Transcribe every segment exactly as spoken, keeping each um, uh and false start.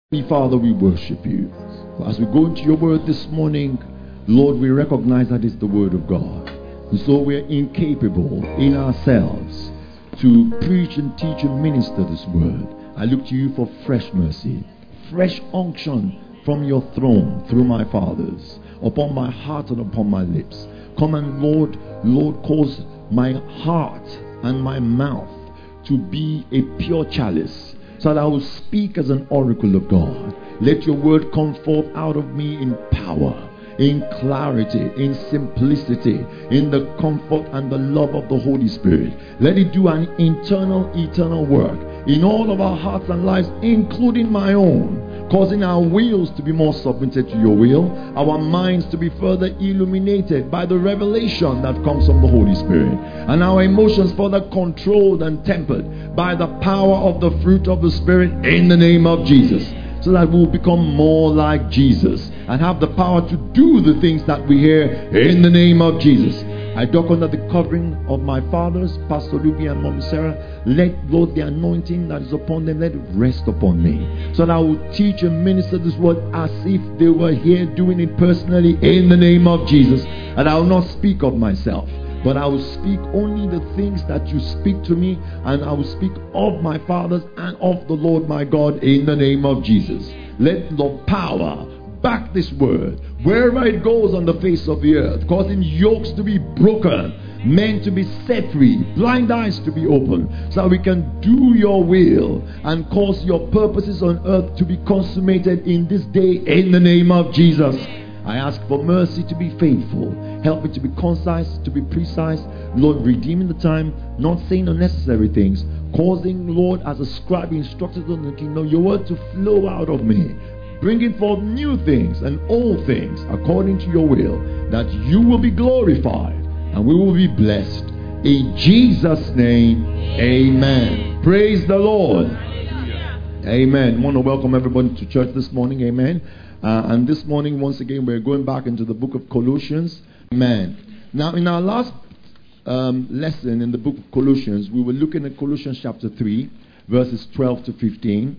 Father, we worship you. As we go into your word this morning, Lord, we recognize that it's the word of God. And so we're incapable in ourselves to preach and teach and minister this word. I look to you for fresh mercy, fresh unction from your throne through my fathers, upon my heart and upon my lips. Come and Lord, Lord, cause my heart and my mouth to be a pure chalice, so that I will speak as an oracle of God. Let your word come forth out of me in power, in clarity, in simplicity, in the comfort and the love of the Holy Spirit. Let it do an internal, eternal work in all of our hearts and lives, including my own, causing our wills to be more submitted to your will, our minds to be further illuminated by the revelation that comes from the Holy Spirit, and our emotions further controlled and tempered by the power of the fruit of the Spirit in the name of Jesus, so that we will become more like Jesus and have the power to do the things that we hear in the name of Jesus. I dock under the covering of my fathers, Pastor Luby and Mom Sarah. Let, Lord, the anointing that is upon them, let it rest upon me, so that I will teach and minister this word as if they were here doing it personally in the name of Jesus. And I will not speak of myself, but I will speak only the things that you speak to me, and I will speak of my fathers and of the Lord my God in the name of Jesus. Let the power back this word wherever it goes on the face of the earth, causing yokes to be broken, men to be set free, blind eyes to be opened, so that we can do your will and cause your purposes on earth to be consummated in this day in the name of Jesus. I ask for mercy to be faithful. Help me to be concise, to be precise. Lord, redeeming the time, not saying unnecessary things, causing, Lord, as a scribe instructed on the kingdom, your word to flow out of me, bringing forth new things and old things according to your will, that you will be glorified and we will be blessed. In Jesus' name, amen. Praise the Lord. Amen. I want to welcome everybody to church this morning. Amen. Uh, and this morning, once again, we're going back into the book of Colossians. Amen. Now, in our last um, lesson in the book of Colossians, we were looking at Colossians chapter three, verses twelve to fifteen.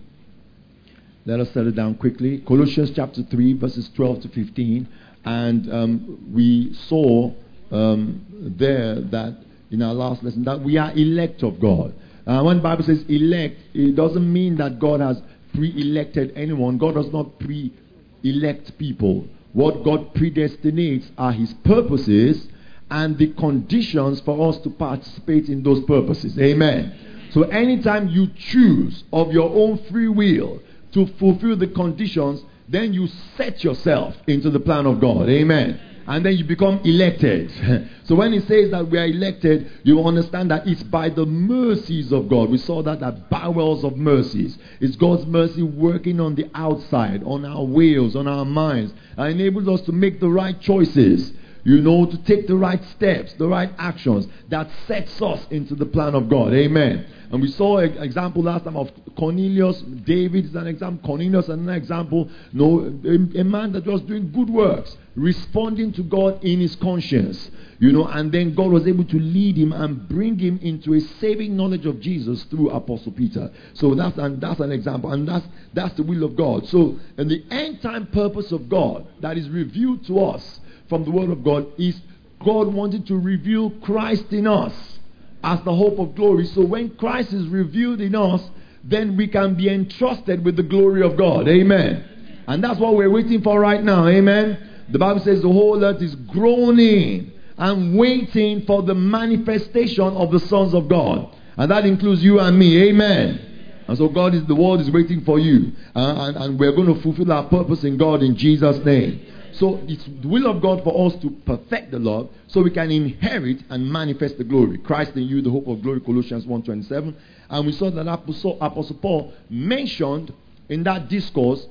Let us settle down quickly. Colossians chapter three, verses twelve to fifteen. And um, we saw um, there that in our last lesson that we are elect of God. Uh, when the Bible says elect, it doesn't mean that God has pre-elected anyone. God does not pre-elect people. What God predestinates are his purposes and the conditions for us to participate in those purposes. Amen. So anytime you choose of your own free will to fulfill the conditions, then you set yourself into the plan of God. Amen. And then you become elected. So when it says that we are elected, you understand that it's by the mercies of God. We saw that at bowels of mercies. It's God's mercy working on the outside, on our wills, on our minds, and enables us to make the right choices. You know, to take the right steps, the right actions that sets us into the plan of God. Amen. And we saw an example last time of Cornelius. David is an example. Cornelius is an example. No, a, a man that was doing good works, responding to God in his conscience. You know, and then God was able to lead him and bring him into a saving knowledge of Jesus through Apostle Peter. So that's an, that's an example, and that's that's the will of God. So, and the end time purpose of God that is revealed to us from the word of God is God wanted to reveal Christ in us as the hope of glory. So when Christ is revealed in us, then we can be entrusted with the glory of God. Amen. And that's what we're waiting for right now. Amen. The Bible says the whole earth is groaning and waiting for the manifestation of the sons of God. And that includes you and me. Amen. And so God is, the world is waiting for you. Uh, and, and we're going to fulfill our purpose in God in Jesus' name. So it's the will of God for us to perfect the love so we can inherit and manifest the glory. Christ in you, the hope of glory, Colossians one twenty-seven. And we saw that Apostle, Apostle Paul mentioned in that discourse,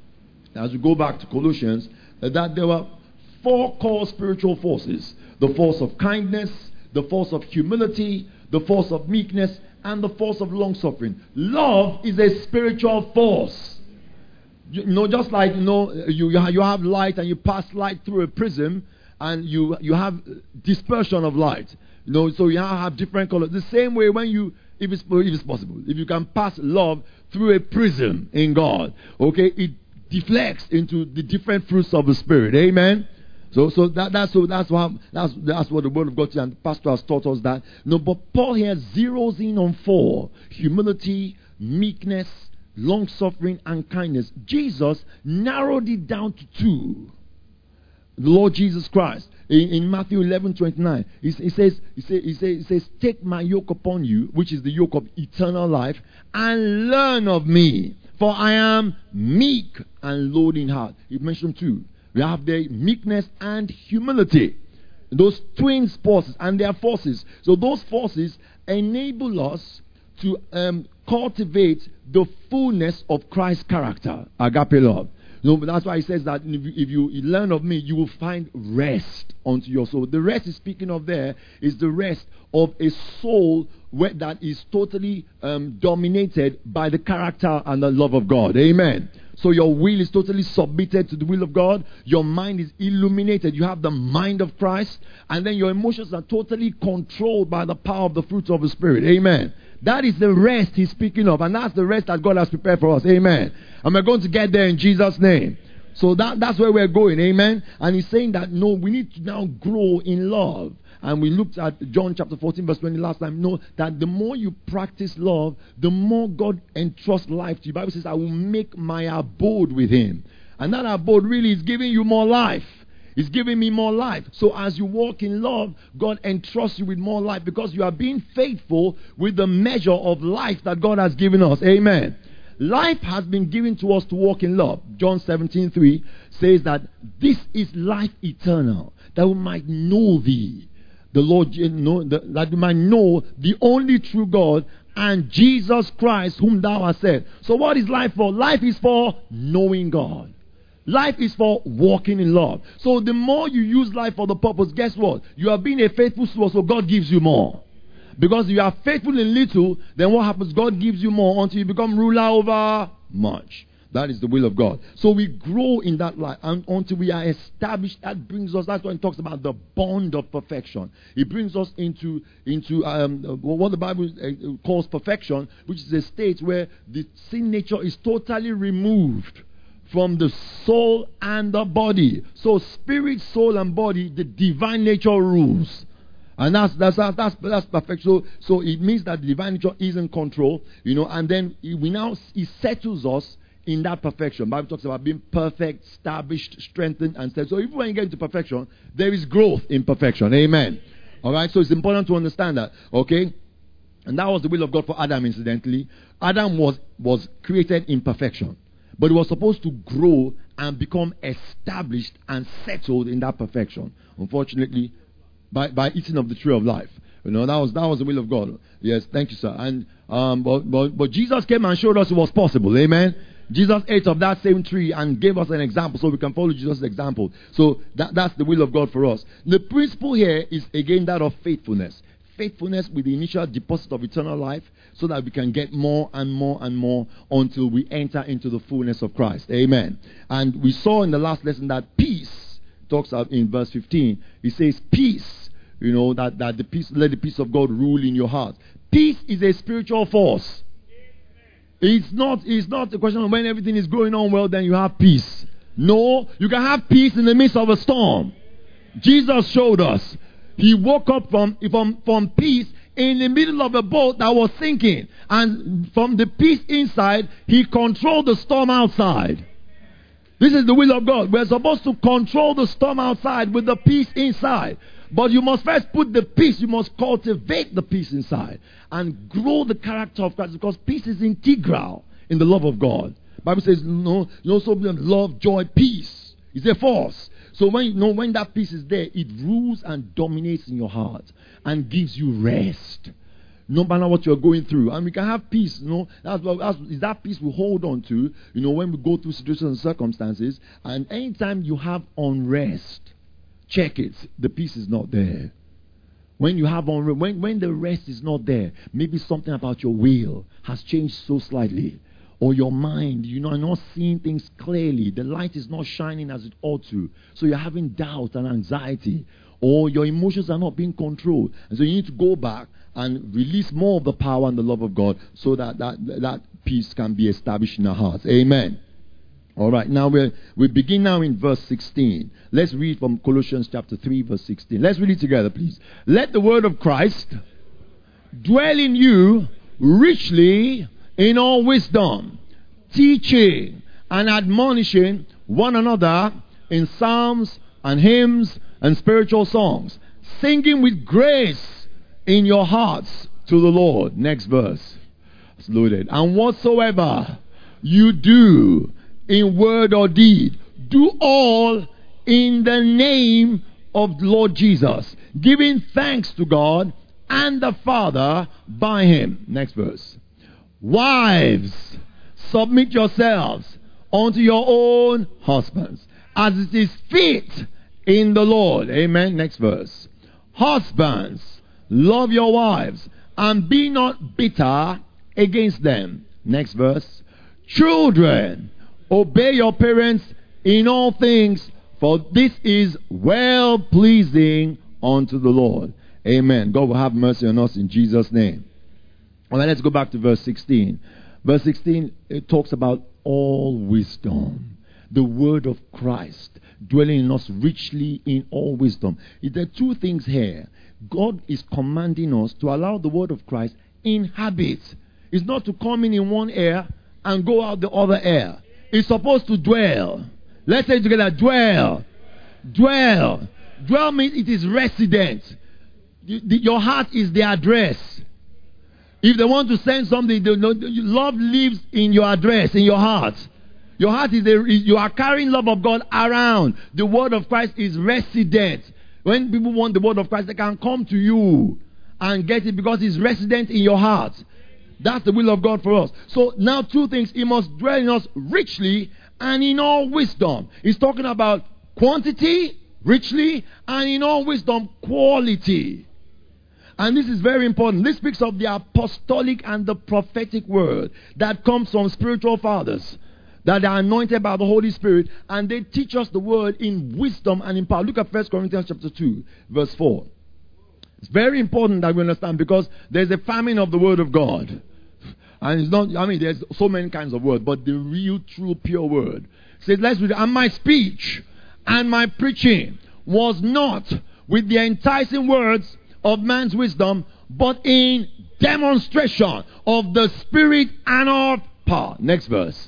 as we go back to Colossians, that there were four core spiritual forces. The force of kindness, the force of humility, the force of meekness, and the force of long-suffering. Love is a spiritual force. You know, just like, you know, you, you have light and you pass light through a prism and you, you have dispersion of light. You know, so you have different colors. The same way when you if it's, if it's possible, if you can pass love through a prism in God, okay, it deflects into the different fruits of the Spirit. Amen. So, so that, that's so that's what that's that's what the Word of God and the pastor has taught us that. No, but Paul here zeroes in on four: humility, meekness, long suffering, and kindness. Jesus narrowed it down to two. The Lord Jesus Christ in, in Matthew eleven twenty-nine, he, he says, he says, he says, he says, "Take my yoke upon you, which is the yoke of eternal life, and learn of me, for I am meek and lowly in heart." He mentioned two. We have the meekness and humility. Those twin forces, and their forces. So those forces enable us to um, cultivate the fullness of Christ's character, agape love. No, but that's why he says that if you, if you learn of me, you will find rest unto your soul. The rest he's speaking of there is the rest of a soul where that is totally um, dominated by the character and the love of God. Amen. So your will is totally submitted to the will of God. Your mind is illuminated. You have the mind of Christ. And then your emotions are totally controlled by the power of the fruits of the Spirit. Amen. That is the rest he's speaking of. And that's the rest that God has prepared for us. Amen. And we're going to get there in Jesus' name. So that, that's where we're going. Amen. And he's saying that, no, we need to now grow in love. And we looked at John chapter fourteen verse twenty last time. Know that the more you practice love, the more God entrusts life to you. The Bible says, I will make my abode with him. And that abode really is giving you more life. It's giving me more life. So as you walk in love, God entrusts you with more life because you are being faithful with the measure of life that God has given us. Amen. Life has been given to us to walk in love. John seventeen three says that this is life eternal, that we might know thee, the Lord, you know, the, that we might know the only true God and Jesus Christ whom thou hast sent. So what is life for? Life is for knowing God. Life is for walking in love. So the more you use life for the purpose, guess what? You are being a faithful steward, so God gives you more. Because you are faithful in little, then what happens? God gives you more until you become ruler over much. That is the will of God. So we grow in that life and until we are established. That brings us, that's when it talks about the bond of perfection. It brings us into, into um, what the Bible calls perfection, which is a state where the sin nature is totally removed from the soul and the body. So spirit, soul, and body, the divine nature rules. And that's that's that's that's perfect. So so it means that the divine nature is in control, you know, and then we now it settles us in that perfection. The Bible talks about being perfect, established, strengthened, and set. So even when you get into perfection, there is growth in perfection. Amen. All right. So it's important to understand that. Okay. And that was the will of God for Adam. Incidentally, Adam was was created in perfection, but he was supposed to grow and become established and settled in that perfection. Unfortunately, by by eating of the tree of life. You know, that was that was the will of God. Yes, thank you, sir. And um, but but but Jesus came and showed us it was possible. Amen. Jesus ate of that same tree and gave us an example so we can follow Jesus' example. So that, that's the will of God for us. The principle here is again that of faithfulness. Faithfulness with the initial deposit of eternal life so that we can get more and more and more until we enter into the fullness of Christ. Amen. And we saw in the last lesson that peace, talks about in verse fifteen, it says peace, you know, that, that the peace, let the peace of God rule in your heart. Peace is a spiritual force. It's not, it's not a question of when everything is going on well, then you have peace. No, you can have peace in the midst of a storm. Jesus showed us. He woke up from, from, from peace in the middle of a boat that was sinking. And from the peace inside, he controlled the storm outside. This is the will of God. We're supposed to control the storm outside with the peace inside. But you must first put the peace, you must cultivate the peace inside and grow the character of Christ, because peace is integral in the love of God. The Bible says, no, you also love, joy, peace. It's a force. So when you know when that peace is there, it rules and dominates in your heart and gives you rest. No matter what you're going through. And we can have peace, you know. That's, that's is that peace we hold on to, you know, when we go through situations and circumstances. And anytime you have unrest, check it. The peace is not there. When you have unrest, when, when the rest is not there, maybe something about your will has changed so slightly. or your mind, you know, are not seeing things clearly. The light is not shining as it ought to. So you're having doubt and anxiety, or your emotions are not being controlled. And so you need to go back and release more of the power and the love of God so that that, that peace can be established in our hearts. Amen. All right, now we we begin now in verse sixteen. Let's read from Colossians chapter three, verse sixteen. Let's read it together, please. Let the word of Christ dwell in you richly in all wisdom, teaching and admonishing one another in psalms and hymns and spiritual songs, singing with grace in your hearts to the Lord. Next verse. It's loaded. And whatsoever you do in word or deed, do all in the name of the Lord Jesus, giving thanks to God and the Father by him. Next verse. Wives, submit yourselves unto your own husbands, as it is fit in the Lord. Amen. Next verse. Husbands, love your wives, and be not bitter against them. Next verse. Children, obey your parents in all things, for this is well pleasing unto the Lord. Amen. God will have mercy on us in Jesus' name. All right, let's go back to verse sixteen. Verse sixteen, it talks about all wisdom. The word of Christ dwelling in us richly in all wisdom. There are two things here. God is commanding us to allow the word of Christ inhabit. It's not to come in in one ear and go out the other ear. It's supposed to dwell. Let's say it together. Dwell. Dwell. Dwell means it is resident. The, the, your heart is the address. If they want to send something, they know, love lives in your address, in your heart. Your heart is, a, you are carrying love of God around. The word of Christ is resident. When people want the word of Christ, they can come to you and get it because it's resident in your heart. That's the will of God for us. So now two things. He must dwell in us richly and in all wisdom. He's talking about quantity, richly, and in all wisdom, quality. And this is very important. This speaks of the apostolic and the prophetic word that comes from spiritual fathers that are anointed by the Holy Spirit, and they teach us the word in wisdom and in power. Look at First Corinthians chapter two, verse four. It's very important that we understand, because there's a famine of the word of God. And it's not, I mean, there's so many kinds of words, but the real, true, pure word. It says, let's read it. And my speech and my preaching was not with the enticing words of man's wisdom, but in demonstration of the Spirit and of power. Next verse.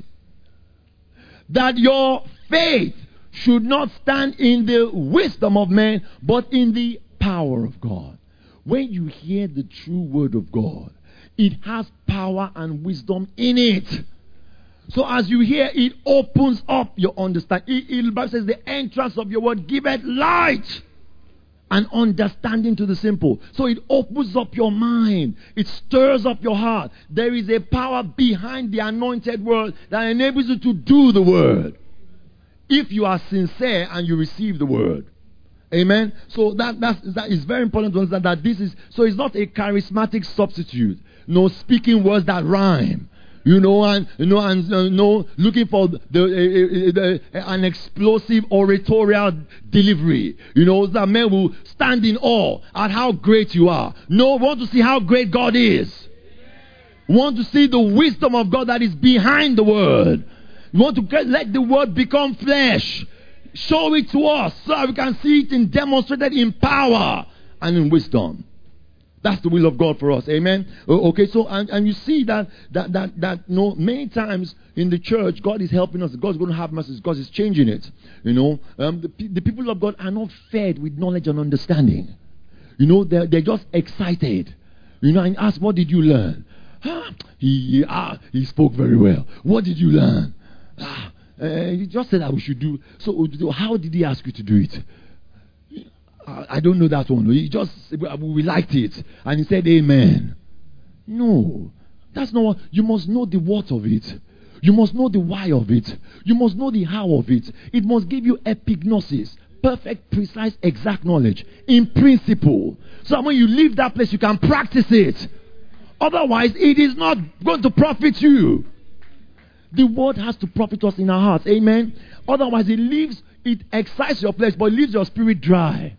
That your faith should not stand in the wisdom of men, but in the power of God. When you hear the true word of God, it has power and wisdom in it. So as you hear, it opens up your understanding. It, it, the Bible says the entrance of your word giveth light and understanding to the simple. So it opens up your mind. It stirs up your heart. There is a power behind the anointed word that enables you to do the word, if you are sincere and you receive the word. Amen. So that that's, that is very important to understand that this is, so it's not a charismatic substitute. No speaking words that rhyme. You know, and you know, and uh, no looking for the, uh, the uh, an explosive oratorial delivery. You know, that men will stand in awe at how great you are. No, want to see how great God is. Want to see the wisdom of God that is behind the word. You want to get, let the word become flesh. Show it to us so that we can see it in demonstrated in power and in wisdom. That's the will of God for us. Amen. Okay, so and, and you see that that that that you know, many times in the church, God is helping us. God's going to have mercy. God is changing it. You know, um, the, the people of God are not fed with knowledge and understanding. You know, they're they're just excited. You know, and ask, what did you learn? Ah, he he, ah, he spoke very well. What did you learn? Ah, uh, he just said that we should do. So, how did he ask you to do it? I don't know that one. He just, we liked it. And he said, amen. No. That's not what, you must know the what of it. You must know the why of it. You must know the how of it. It must give you epignosis. Perfect, precise, exact knowledge. In principle. So that when you leave that place, you can practice it. Otherwise, it is not going to profit you. The word has to profit us in our hearts. Amen. Otherwise, it leaves, it excites your flesh, but it leaves your spirit dry.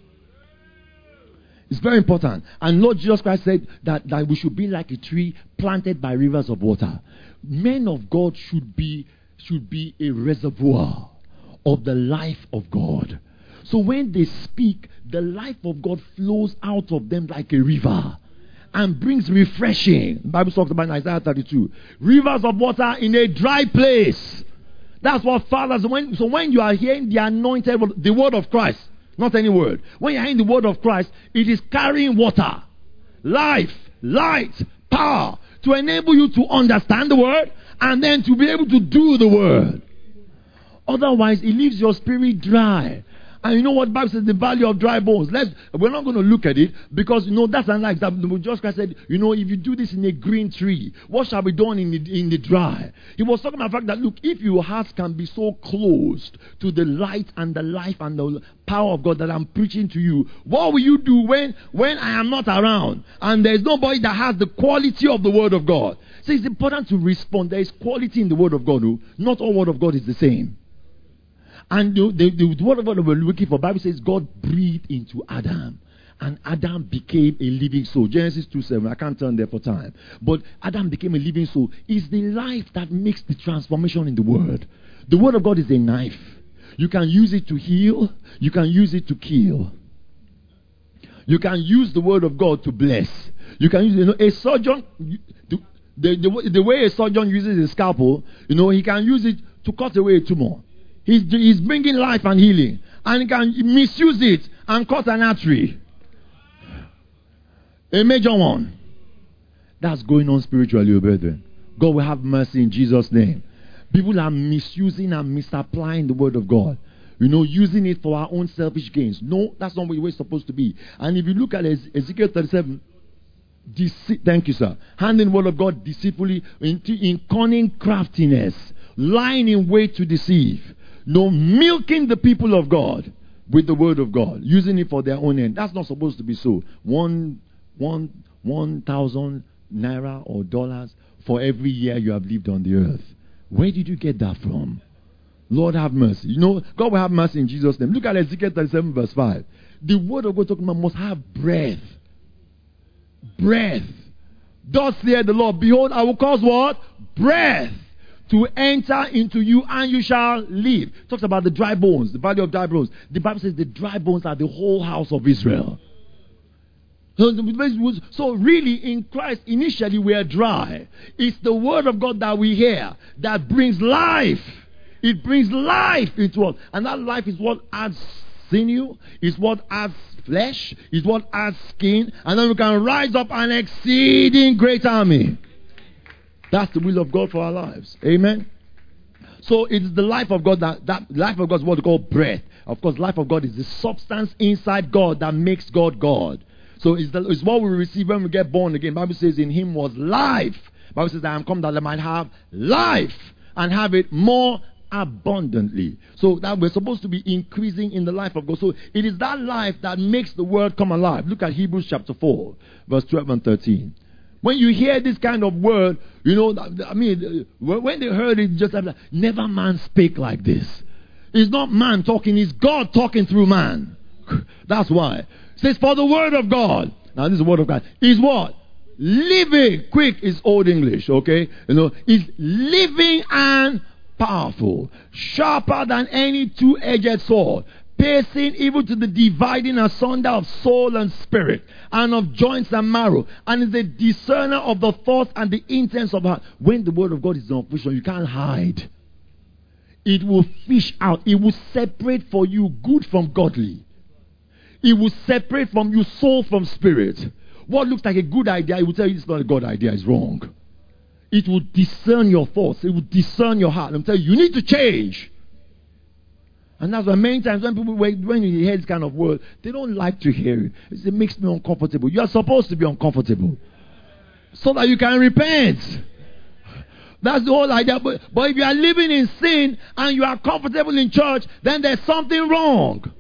It's very important. And Lord Jesus Christ said that, that we should be like a tree planted by rivers of water. Men of God should be, should be a reservoir of the life of God. So when they speak, the life of God flows out of them like a river and brings refreshing. The Bible talks about in Isaiah thirty-two. Rivers of water in a dry place. That's what fathers, when, so when you are hearing the anointed, the word of Christ, not any word. When you're hearing the word of Christ, it is carrying water, life, light, power to enable you to understand the word and then to be able to do the word. Otherwise, it leaves your spirit dry. And you know what the Bible says, the value of dry bones. Let's, we're not going to look at it because, you know, that's unlike that. Jesus Christ said, you know, if you do this in a green tree, what shall be done in the, in the dry? He was talking about the fact that, look, if your hearts can be so closed to the light and the life and the power of God that I'm preaching to you, what will you do when, when I am not around and there's nobody that has the quality of the word of God? So it's important to respond. There is quality in the word of God. No? Not all word of God is the same. And the, the, the word of God we're looking for, the Bible says God breathed into Adam. And Adam became a living soul. Genesis two seven. I can't turn there for time. But Adam became a living soul. It's the life that makes the transformation in the word. The word of God is a knife. You can use it to heal. You can use it to kill. You can use the word of God to bless. You can use, you know, a surgeon, the, the, the, the way a surgeon uses a scalpel, you know, he can use it to cut away a tumor. He's, he's bringing life and healing. And he can misuse it and cut an artery. A major one. That's going on spiritually, brethren. God will have mercy in Jesus' name. People are misusing and misapplying the word of God. You know, using it for our own selfish gains. No, that's not where we're supposed to be. And if you look at Ezekiel thirty-seven, dece- thank you, sir. Handing the word of God deceitfully, in, in cunning craftiness, lying in wait to deceive. No, milking the people of God with the word of God, using it for their own end. That's not supposed to be so. One, one, one thousand naira or dollars for every year you have lived on the earth. Where did you get that from? Lord have mercy. You know, God will have mercy in Jesus' name. Look at Ezekiel thirty-seven verse five. The word of God talking about must have breath. Breath. Thus saith the Lord, behold, I will cause what? Breath to enter into you and you shall live. Talks about the dry bones, the value of dry bones. The Bible says the dry bones are the whole house of Israel. So really in Christ initially we are dry. It's the word of God that we hear that brings life. It brings life into us. And that life is what adds sinew, is what adds flesh, is what adds skin. And then we can rise up an exceeding great army. That's the will of God for our lives. Amen. So it's the life of God that, that life of God is what we call breath. Of course, life of God is the substance inside God that makes God God. So it's, the, it's what we receive when we get born again. The Bible says in him was life. The Bible says I am come that I might have life and have it more abundantly. So that we're supposed to be increasing in the life of God. So it is that life that makes the word come alive. Look at Hebrews chapter four, verse twelve and thirteen. When you hear this kind of word, you know, I mean, when they heard it, just like, never man spake like this. It's not man talking, it's God talking through man. That's why. It says, for the word of God. Now, this is the word of God. Is what? Living. Quick is Old English, okay? You know, is living and powerful. Sharper than any two-edged sword. Piercing even to the dividing asunder of soul and spirit, and of joints and marrow, and is a discerner of the thoughts and the intents of heart. When the word of God is in operation, you can't hide. It will fish out. It will separate for you good from godly. It will separate from you soul from spirit. What looks like a good idea, it will tell you it's not a good idea, it's wrong. It will discern your thoughts. It will discern your heart. And tell you, you need to change. And that's why many times when people, when you hear this kind of word, they don't like to hear it. It makes me uncomfortable. You are supposed to be uncomfortable so that you can repent. That's the whole idea. But, but if you are living in sin and you are comfortable in church, then there's something wrong.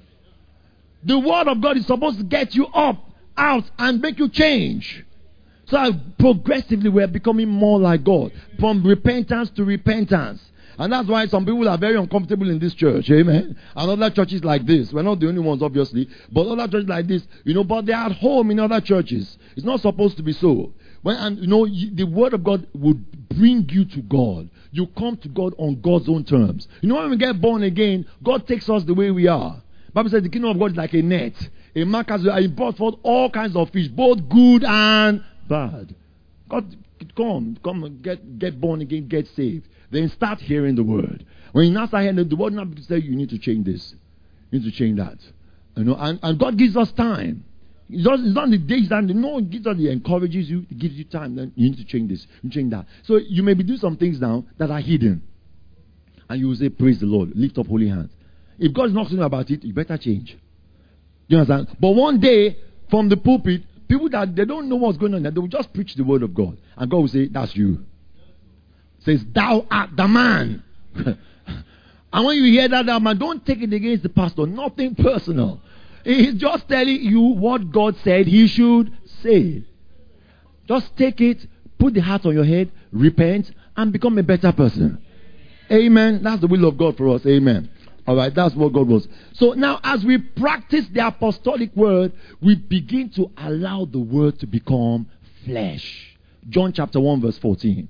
The word of God is supposed to get you up, out, and make you change. So uh, progressively we're becoming more like God. From repentance to repentance. And that's why some people are very uncomfortable in this church. Amen. And other churches like this. We're not the only ones, obviously. But other churches like this, you know, but they are at home in other churches. It's not supposed to be so. When, and you know, the word of God would bring you to God. You come to God on God's own terms. You know, when we get born again, God takes us the way we are. The Bible says the kingdom of God is like a net. A marker, I brought forth all kinds of fish, both good and bad. God, come, come and get, get born again, get saved. Then start hearing the word. When you now start hearing the word, now people say you need to change this, you need to change that. You know, and, and God gives us time. It's not, it's not the days that no, it gives us, He encourages you, it gives you time. Then you need to change this, you change that. So you may be doing some things now that are hidden, and you will say, "Praise the Lord, lift up holy hands." If God is not saying about it, you better change. You understand? But one day, from the pulpit, people that they don't know what's going on, they will just preach the word of God, and God will say, "That's you." Says, "Thou art the man." And when you hear that, that man, don't take it against the pastor. Nothing personal. He's just telling you what God said he should say. Just take it, put the hat on your head, repent, and become a better person. Amen. That's the will of God for us. Amen. All right, that's what God was. So now, as we practice the apostolic word, we begin to allow the word to become flesh. John chapter one, verse fourteen.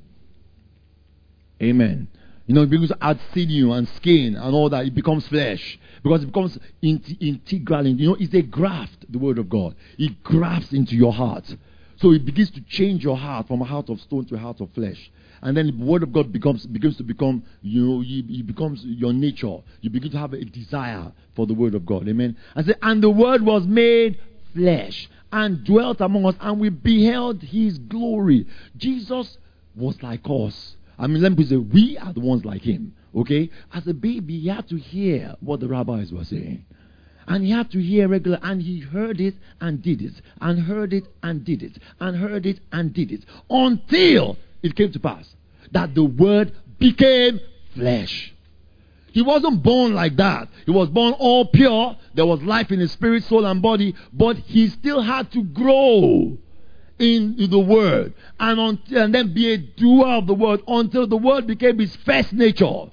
Amen. You know, it begins to add sinew and skin and all that. It becomes flesh. Because it becomes in- integral. You know, it's a graft, the word of God. It grafts into your heart. So it begins to change your heart from a heart of stone to a heart of flesh. And then the word of God becomes begins to become, you know, it becomes your nature. You begin to have a desire for the word of God. Amen. I say, and the word was made flesh and dwelt among us, and we beheld his glory. Jesus was like us. I mean, let me say, we are the ones like him. Okay? As a baby, he had to hear what the rabbis were saying. And he had to hear regular, and he heard it and did it, and heard it and did it, and heard it and did it, until it came to pass that the word became flesh. He wasn't born like that. He was born all pure. There was life in his spirit, soul, and body, but he still had to grow in the word and, until, and then be a doer of the word until the word became his first nature.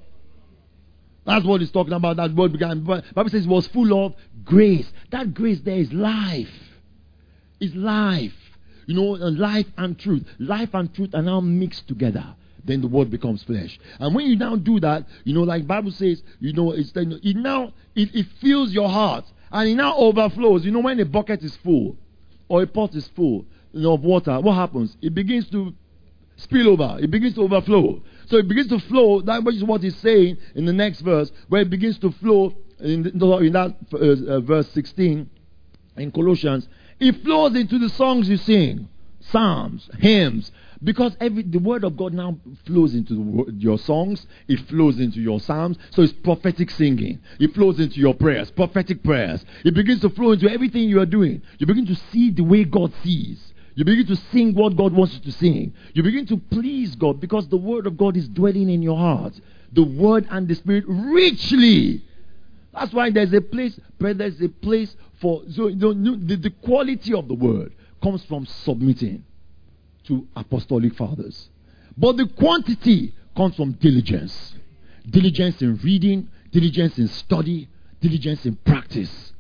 That's what he's talking about. That word began. The Bible says it was full of grace. That grace there is life. It's life. You know, life and truth. Life and truth are now mixed together. Then the word becomes flesh. And when you now do that, you know, like Bible says, you know, it's it now it, it fills your heart and it now overflows. You know, when a bucket is full or a pot is full, you know, of water, what happens? It begins to spill over. It begins to overflow. So it begins to flow. That is what he's saying in the next verse, where it begins to flow in, the, in that uh, uh, verse sixteen in Colossians. It flows into the songs you sing, psalms, hymns, because every the word of God now flows into the, your songs. It flows into your psalms. So it's prophetic singing. It flows into your prayers, prophetic prayers. It begins to flow into everything you are doing. You begin to see the way God sees. You begin to sing what God wants you to sing. You begin to please God because the word of God is dwelling in your heart. The word and the spirit richly. That's why there's a place, there's a place for, so the, the quality of the word comes from submitting to apostolic fathers. But the quantity comes from diligence. Diligence in reading, diligence in study, diligence in practice.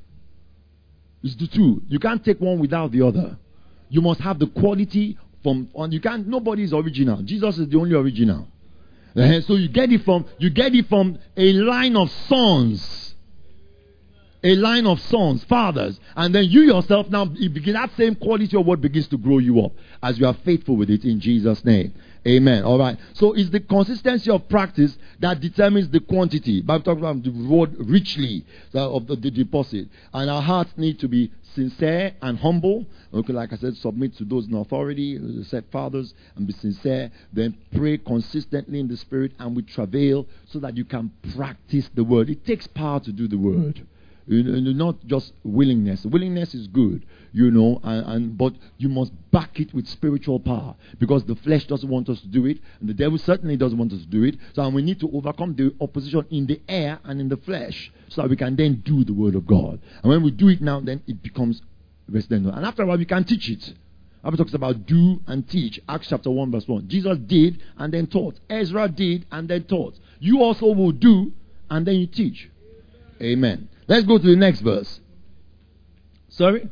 It's the two. You can't take one without the other. You must have the quality from, and you can't, nobody is original. Jesus is the only original. Uh, so you get it from, you get it from a line of sons. A line of sons, fathers. And then you yourself now, you begin, that same quality of word begins to grow you up as you are faithful with it in Jesus' name. Amen. All right. So it's the consistency of practice that determines the quantity. Bible talks about the word richly of the, the deposit. And our hearts need to be sincere and humble. Okay, like I said, submit to those in authority, set fathers, and be sincere. Then pray consistently in the spirit and with travail so that you can practice the word. It takes power to do the word. You know, not just willingness. Willingness is good, you know, and, and but you must back it with spiritual power, because the flesh doesn't want us to do it, and the devil certainly doesn't want us to do it. So we need to overcome the opposition in the air and in the flesh, so that we can then do the word of God. And when we do it now, then it becomes resident. And after a while, we can teach it. The Bible talks about do and teach. Acts chapter one verse one. Jesus did and then taught. Ezra did and then taught. You also will do and then you teach. Amen. Let's go to the next verse. Sorry?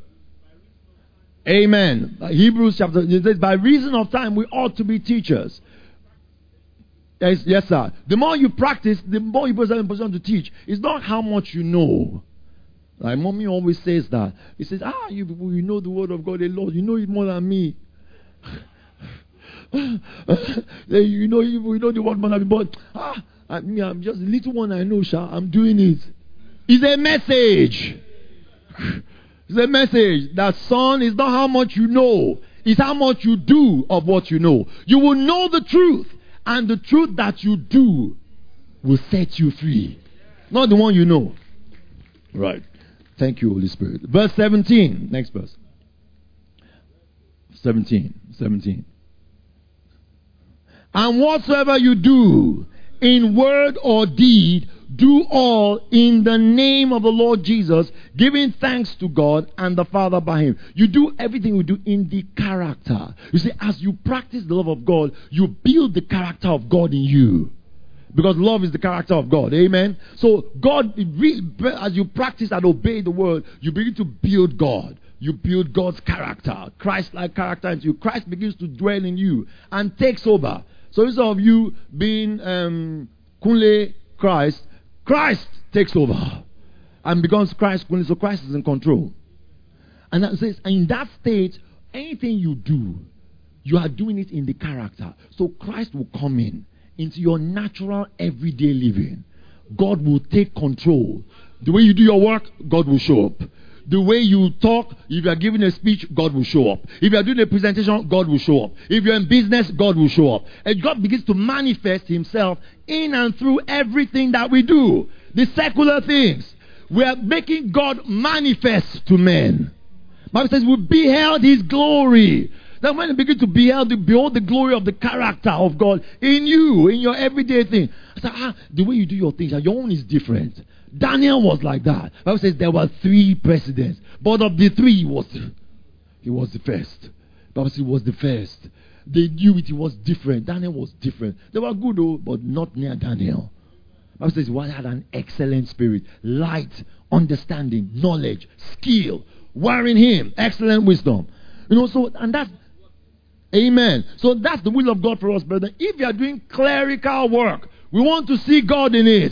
Amen. Hebrews chapter, it says, by reason of time we ought to be teachers. Yes, yes, sir. The more you practice, the more you put yourself in position to teach. It's not how much you know. Like mommy always says that. He says, ah, you people, you know the word of God a lot. You know it more than me. you know you, you know the word more than me. But ah, I mean, I'm just a little one I know, Sha. I'm doing it. It's a message. It's a message that, son, is not how much you know. It's how much you do of what you know. You will know the truth. And the truth that you do will set you free. Not the one you know. Right. Thank you, Holy Spirit. Verse seventeen. Next verse. seventeen. seventeen. And whatsoever you do, in word or deed, do all in the name of the Lord Jesus, giving thanks to God and the Father by Him. You do everything you do in the character. You see, as you practice the love of God, you build the character of God in you. Because love is the character of God. Amen. So God, as you practice and obey the word, you begin to build God. You build God's character, Christ-like character into you. Christ begins to dwell in you and takes over. So instead of you being um, Kunle Christ, Christ takes over and becomes Christ Kunle. So Christ is in control. And that says, in that state, anything you do, you are doing it in the character. So Christ will come in into your natural everyday living. God will take control. The way you do your work, God will show up. The way you talk, if you are giving a speech, God will show up. If you are doing a presentation, God will show up. If you're in business, God will show up. And God begins to manifest Himself in and through everything that we do. The secular things. We are making God manifest to men. The Bible says we beheld His glory. Then when you begin to behold, behold the glory of the character of God in you, in your everyday thing. I said, ah, the way you do your things, your own is different. Daniel was like that. The Bible says there were three presidents. But of the three, he was, he was the first. The Bible says he was the first. They knew it, he was different. Daniel was different. They were good though, but not near Daniel. The Bible says he had an excellent spirit. Light, understanding, knowledge, skill. Were in him. Excellent wisdom. You know, so, and that's, amen. So that's the will of God for us, brother. If you are doing clerical work, we want to see God in it.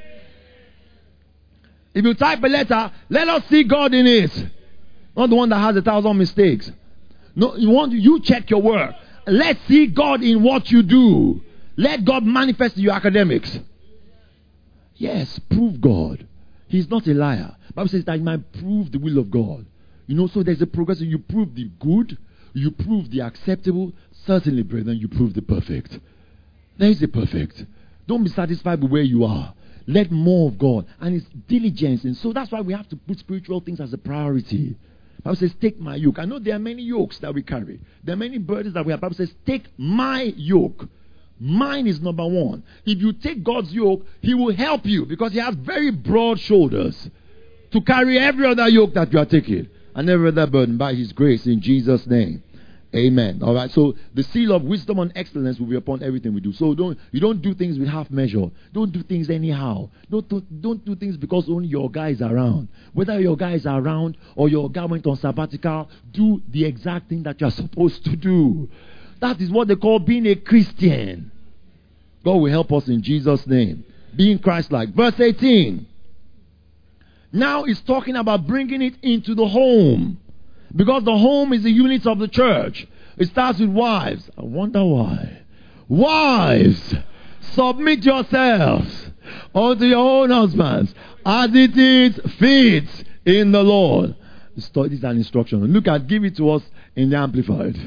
If you type a letter, let us see God in it. Not the one that has a thousand mistakes. No, you want you check your work. Let's see God in what you do. Let God manifest in your academics. Yes, prove God. He's not a liar. The Bible says that you might prove the will of God. You know, so there's a progression. You prove the good, you prove the acceptable. Certainly, brethren, you prove the perfect. There is the perfect. Don't be satisfied with where you are. Let more of God and His diligence. And so that's why we have to put spiritual things as a priority. The Bible says, take my yoke. I know there are many yokes that we carry. There are many burdens that we have. The Bible says, take my yoke. Mine is number one. If you take God's yoke, He will help you because He has very broad shoulders to carry every other yoke that you are taking and every other burden by His grace in Jesus' name. Amen. All right. So the seal of wisdom and excellence will be upon everything we do. So don't you don't do things with half measure. Don't do things anyhow. Don't do, don't do things because only your guy is around. Whether your guy is around or your guy went on sabbatical, do the exact thing that you are supposed to do. That is what they call being a Christian. God will help us in Jesus' name. Being Christ-like. Verse eighteen. Now it's talking about bringing it into the home. Because the home is the unit of the church. It starts with wives. I wonder why. Wives, submit yourselves unto your own husbands as it is fit in the Lord. This is an instruction. Look at, give it to us in the Amplified.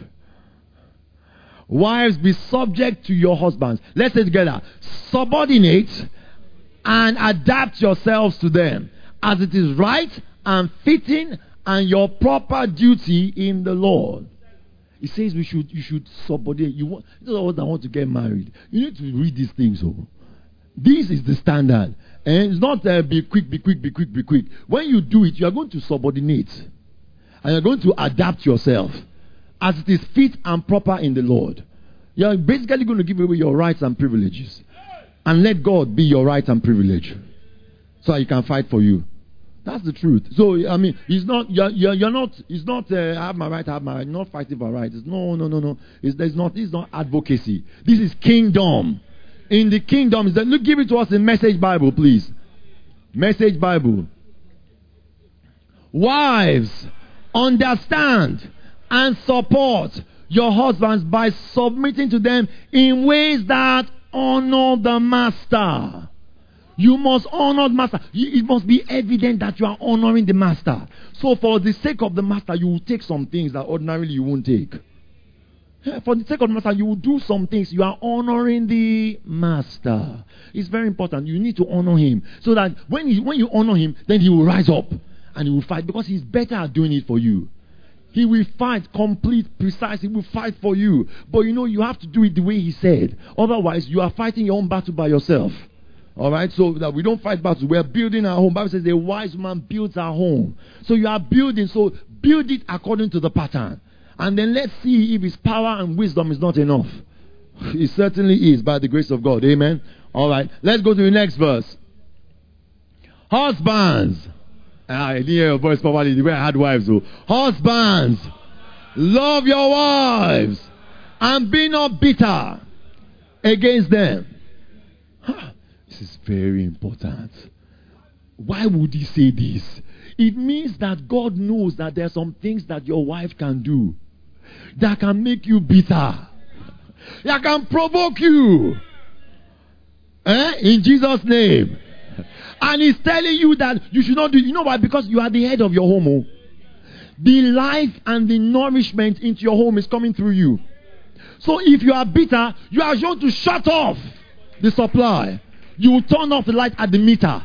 Wives, be subject to your husbands. Let's say together. Subordinate and adapt yourselves to them as it is right and fitting and your proper duty in the Lord. He says we should you should subordinate. You want those of us that want to get married. You need to read these things. Oh, this is the standard, and it's not uh, be quick, be quick, be quick, be quick. When you do it, you are going to subordinate, and you're going to adapt yourself. as it is fit and proper in the Lord. You're basically going to give away your rights and privileges. And let God be your right and privilege. So He can fight for you. That's the truth. So, I mean, it's not, you're, you're, you're not, it's not, uh, I have my right, I have my right. You're not fighting for rights. It's no, no, no, no. It's, it's not, it's not advocacy. This is kingdom. In the kingdom, is that, look, give it to us in Message Bible, please. Message Bible. Wives, understand and support your husbands by submitting to them in ways that honor the master. You must honor the master. It must be evident that you are honoring the master. So for the sake of the master, you will take some things that ordinarily you won't take. For the sake of the master, you will do some things. You are honoring the master. It's very important. You need to honor him. So that when, he, when you honor him, then he will rise up and he will fight. Because he's better at doing it for you. He will fight complete, precise. He will fight for you. But you know, you have to do it the way he said. Otherwise, you are fighting your own battle by yourself. Alright, so that we don't fight battles. We are building our home. The Bible says a wise man builds our home. So you are building, so build it according to the pattern. And then let's see if his power and wisdom is not enough. It certainly is by the grace of God. Amen. Alright, let's go to the next verse. Husbands. Ah, I didn't hear your voice properly. The way I had wives. So. Husbands, love your wives and be not bitter against them. Huh. This is very important. Why would he say this? It means that God knows that there are some things that your wife can do that can make you bitter, that can provoke you. Eh? In Jesus' name. And he's telling you that you should not do it. You know why? Because you are the head of your home. Oh. The life and the nourishment into your home is coming through you. So if you are bitter, you are going to shut off the supply. You will turn off the light at the meter.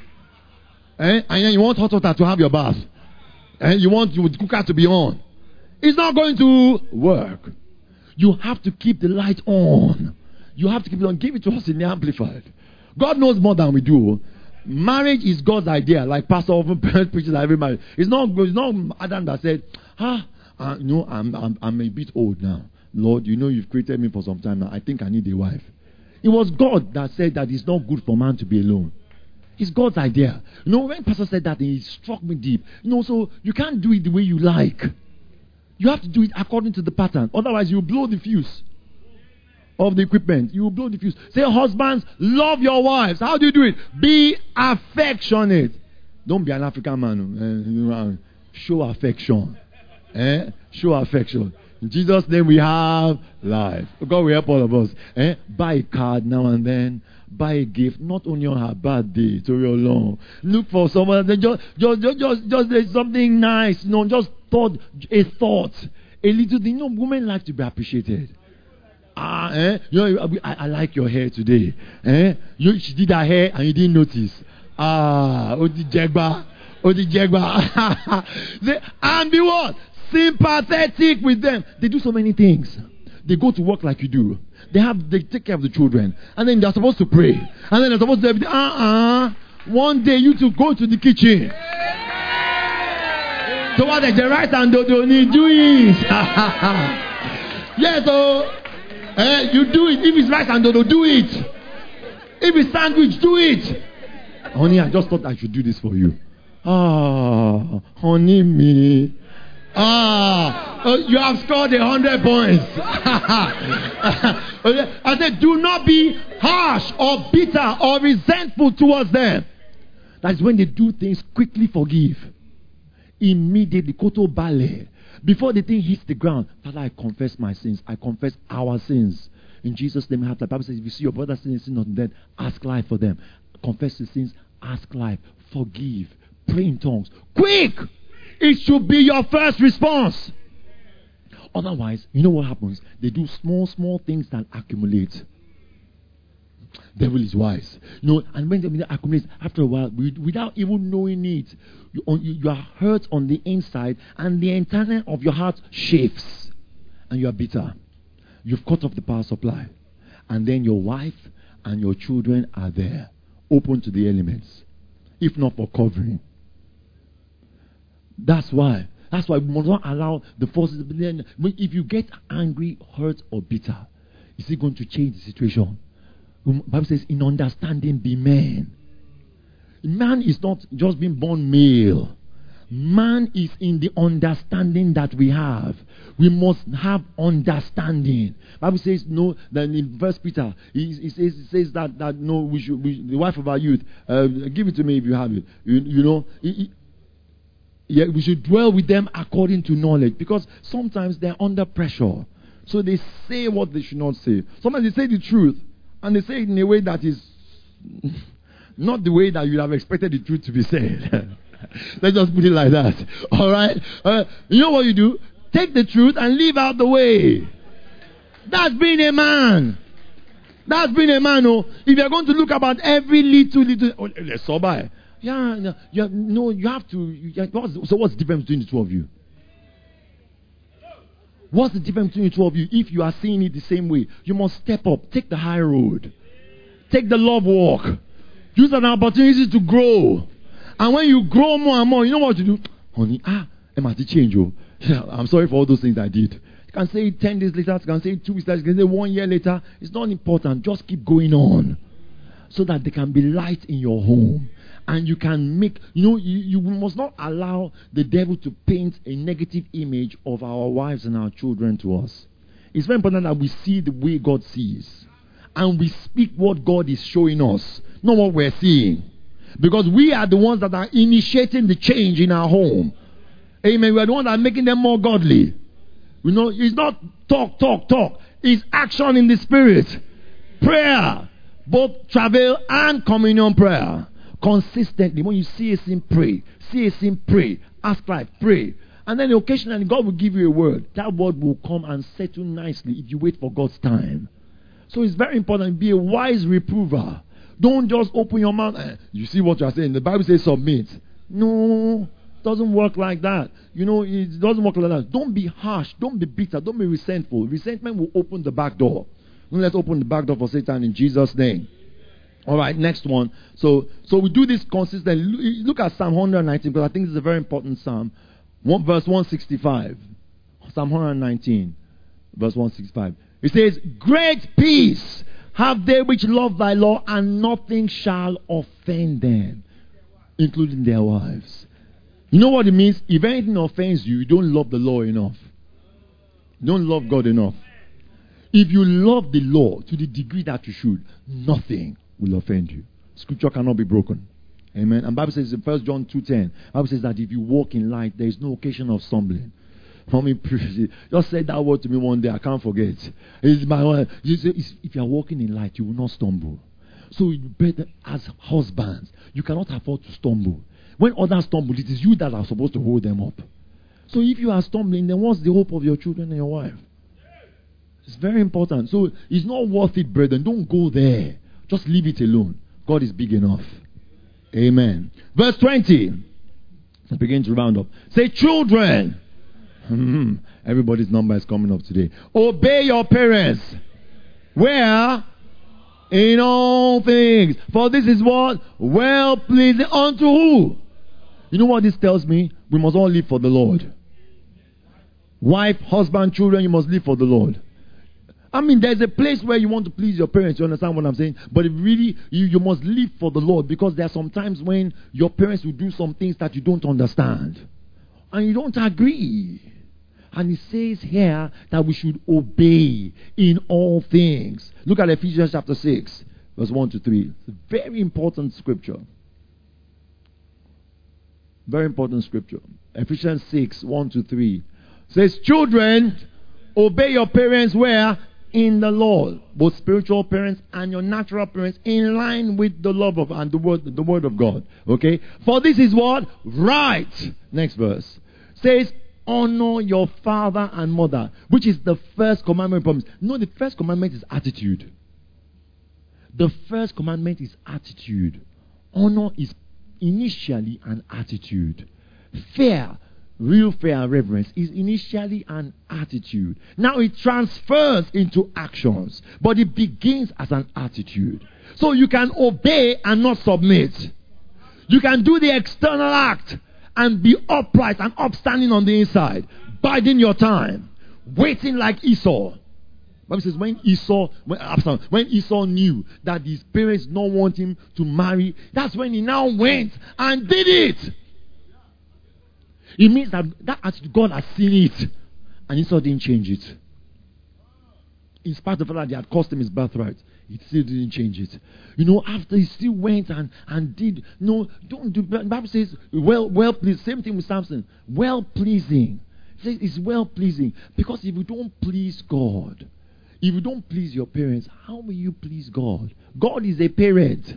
Eh? And then you want hot water to have your bath. Eh? You want your cooker to be on. It's not going to work. You have to keep the light on. You have to keep it on. Give it to us in the Amplified. God knows more than we do. Marriage is God's idea. Like Pastor often preaches every marriage. It's not, it's not Adam that said, ah, uh, you know, I'm, I'm, I'm a bit old now. Lord, you know you've created me for some time now. I think I need a wife. It was God that said that it's not good for man to be alone. It's God's idea. You know, when Pastor said that, it struck me deep. You know, so you can't do it the way you like. You have to do it according to the pattern. Otherwise, you blow the fuse of the equipment. You will blow the fuse. Say, husbands, love your wives. How do you do it? Be affectionate. Don't be an African man. Uh, show affection. Eh? Show affection. In Jesus' name we have life. God will help all of us. Eh? Buy a card now and then. Buy a gift, not only on her birthday, to your long. Look for someone. Just, just, just, just, just, just something nice. You know, just thought, a thought, a little thing. You know, women like to be appreciated. Ah, eh? You know, I, I like your hair today. Eh? You, she did her hair and you didn't notice. Ah, Odi Jegba, Odi Jegba. And be what? Sympathetic with them. They do so many things. They go to work like you do. They have they take care of the children, and then they're supposed to pray, and then they're supposed to uh uh. One day you two go to the kitchen. So what? The right and the don't need do it. Yes, so uh, you do it. If it's rice and dodo, do it. If it's sandwich, do it. Honey, I just thought I should do this for you. Ah, honey, me. Ah, uh, you have scored a hundred points. I said, do not be harsh or bitter or resentful towards them. That's when they do things, quickly forgive. Immediately, koto bale. Before the thing hits the ground, Father, I confess my sins. I confess our sins. In Jesus' name, I have the Bible says, if you see your brother sin, sin not dead, ask life for them. Confess the sins, ask life, forgive, pray in tongues. Quick! It should be your first response. Otherwise, you know what happens? They do small, small things that accumulate. Devil is wise. You know, and when they accumulate, after a while, without even knowing it, you, you, you are hurt on the inside, and the entire of your heart shifts, and you are bitter. You've cut off the power supply. And then your wife and your children are there, open to the elements, if not for covering. That's why That's why we must not allow the forces. Then, if you get angry, hurt, or bitter, is it going to change the situation? The Bible says, in understanding, be men. Man is not just being born male. Man is in the understanding that we have. We must have understanding. Bible says no. Then in First Peter, he, he says it says that that no, we should. We, the wife of our youth, uh, give it to me if you have it. You, you know, he, he, yeah, we should dwell with them according to knowledge, because sometimes they're under pressure, so they say what they should not say. Sometimes they say the truth, and they say it in a way that is not the way that you'd have expected the truth to be said. Let's just put it like that. All right. Uh, you know what you do? Take the truth and leave out the way. That's being a man. That's being a man. Oh, if you're going to look about every little little, oh, let's so by. Yeah, no, you have, no, you have to. You, what's, so what's the difference between the two of you? What's the difference between the two of you? If you are seeing it the same way, you must step up. Take the high road. Take the love walk. Use an opportunity to grow. And when you grow more and more, you know what you do? Honey, ah, I must change you. I'm sorry for all those things I did. You can say it ten days later, you can say it two weeks later, you can say one year later. It's not important. Just keep going on. So that there can be light in your home. And you can make, you know, you, you must not allow the devil to paint a negative image of our wives and our children to us. It's very important that we see the way God sees. And we speak what God is showing us, not what we're seeing. Because we are the ones that are initiating the change in our home. Amen. We are the ones that are making them more godly. You know, it's not talk, talk, talk. It's action in the spirit. Prayer. Both travail and communion prayer. Consistently. When you see a sin, pray. See a sin, pray. Ask life, pray. And then occasionally God will give you a word. That word will come and settle nicely if you wait for God's time. So it's very important to be a wise reprover. Don't just open your mouth. You see what you are saying. The Bible says submit. No, it doesn't work like that. You know, it doesn't work like that. Don't be harsh. Don't be bitter. Don't be resentful. Resentment will open the back door. Let's open the back door for Satan in Jesus' name. All right, next one. So, so we do this consistently. Look at Psalm one nineteen, because I think this is a very important psalm. One, verse one sixty-five. Psalm one nineteen, verse one sixty-five. It says, "Great peace have they which love thy law, and nothing shall offend them," including their wives. You know what it means? If anything offends you, you don't love the law enough. You don't love God enough. If you love the law to the degree that you should, nothing will offend you. Scripture cannot be broken. Amen. And Bible says in First John two ten, Bible says that if you walk in light, there is no occasion of stumbling. For me, just said that word to me one day. I can't forget. It's my word. If you are walking in light, you will not stumble. So you better, as husbands, you cannot afford to stumble. When others stumble, it is you that are supposed to hold them up. So if you are stumbling, then what's the hope of your children and your wife? It's very important. So it's not worth it, brethren. Don't go there. Just leave it alone. God is big enough. Amen. Verse twenty. Let's begin to round up. Say, children. Hmm. Everybody's number is coming up today. Obey your parents. Where? In all things. For this is what? Well pleasing unto who? You know what this tells me? We must all live for the Lord. Wife, husband, children, you must live for the Lord. I mean, there's a place where you want to please your parents. You understand what I'm saying? But if really, you, you must live for the Lord, because there are some times when your parents will do some things that you don't understand. And you don't agree. And it says here that we should obey in all things. Look at Ephesians chapter six, verse one to three. It's a very important scripture. Very important scripture. Ephesians six, one to three. It says, children, obey your parents where? In the Lord. Both spiritual parents and your natural parents, in line with the love of and the word, the word of God. Okay? For this is what? Right. Next verse. Says, honor your father and mother, which is the first commandment promise. No, the first commandment is attitude. The first commandment is attitude. Honor is initially an attitude. Fear, real fear and reverence, is initially an attitude. Now it transfers into actions, but it begins as an attitude. So you can obey and not submit. You can do the external act and be upright and upstanding on the inside, biding your time, waiting like Esau. Bible says when Esau, when, when Esau knew that his parents don't want him to marry, that's when he now went and did it. It means that, that actually God has seen it, and Esau didn't change it. In spite of the fact that they had cost him his birthright, he still didn't change it. You know, after he still went and, and did, no, don't do, the Bible says, well, well pleased. Same thing with Samson. Well pleasing. It says it's well pleasing. Because if you don't please God, if you don't please your parents, how will you please God? God is a parent.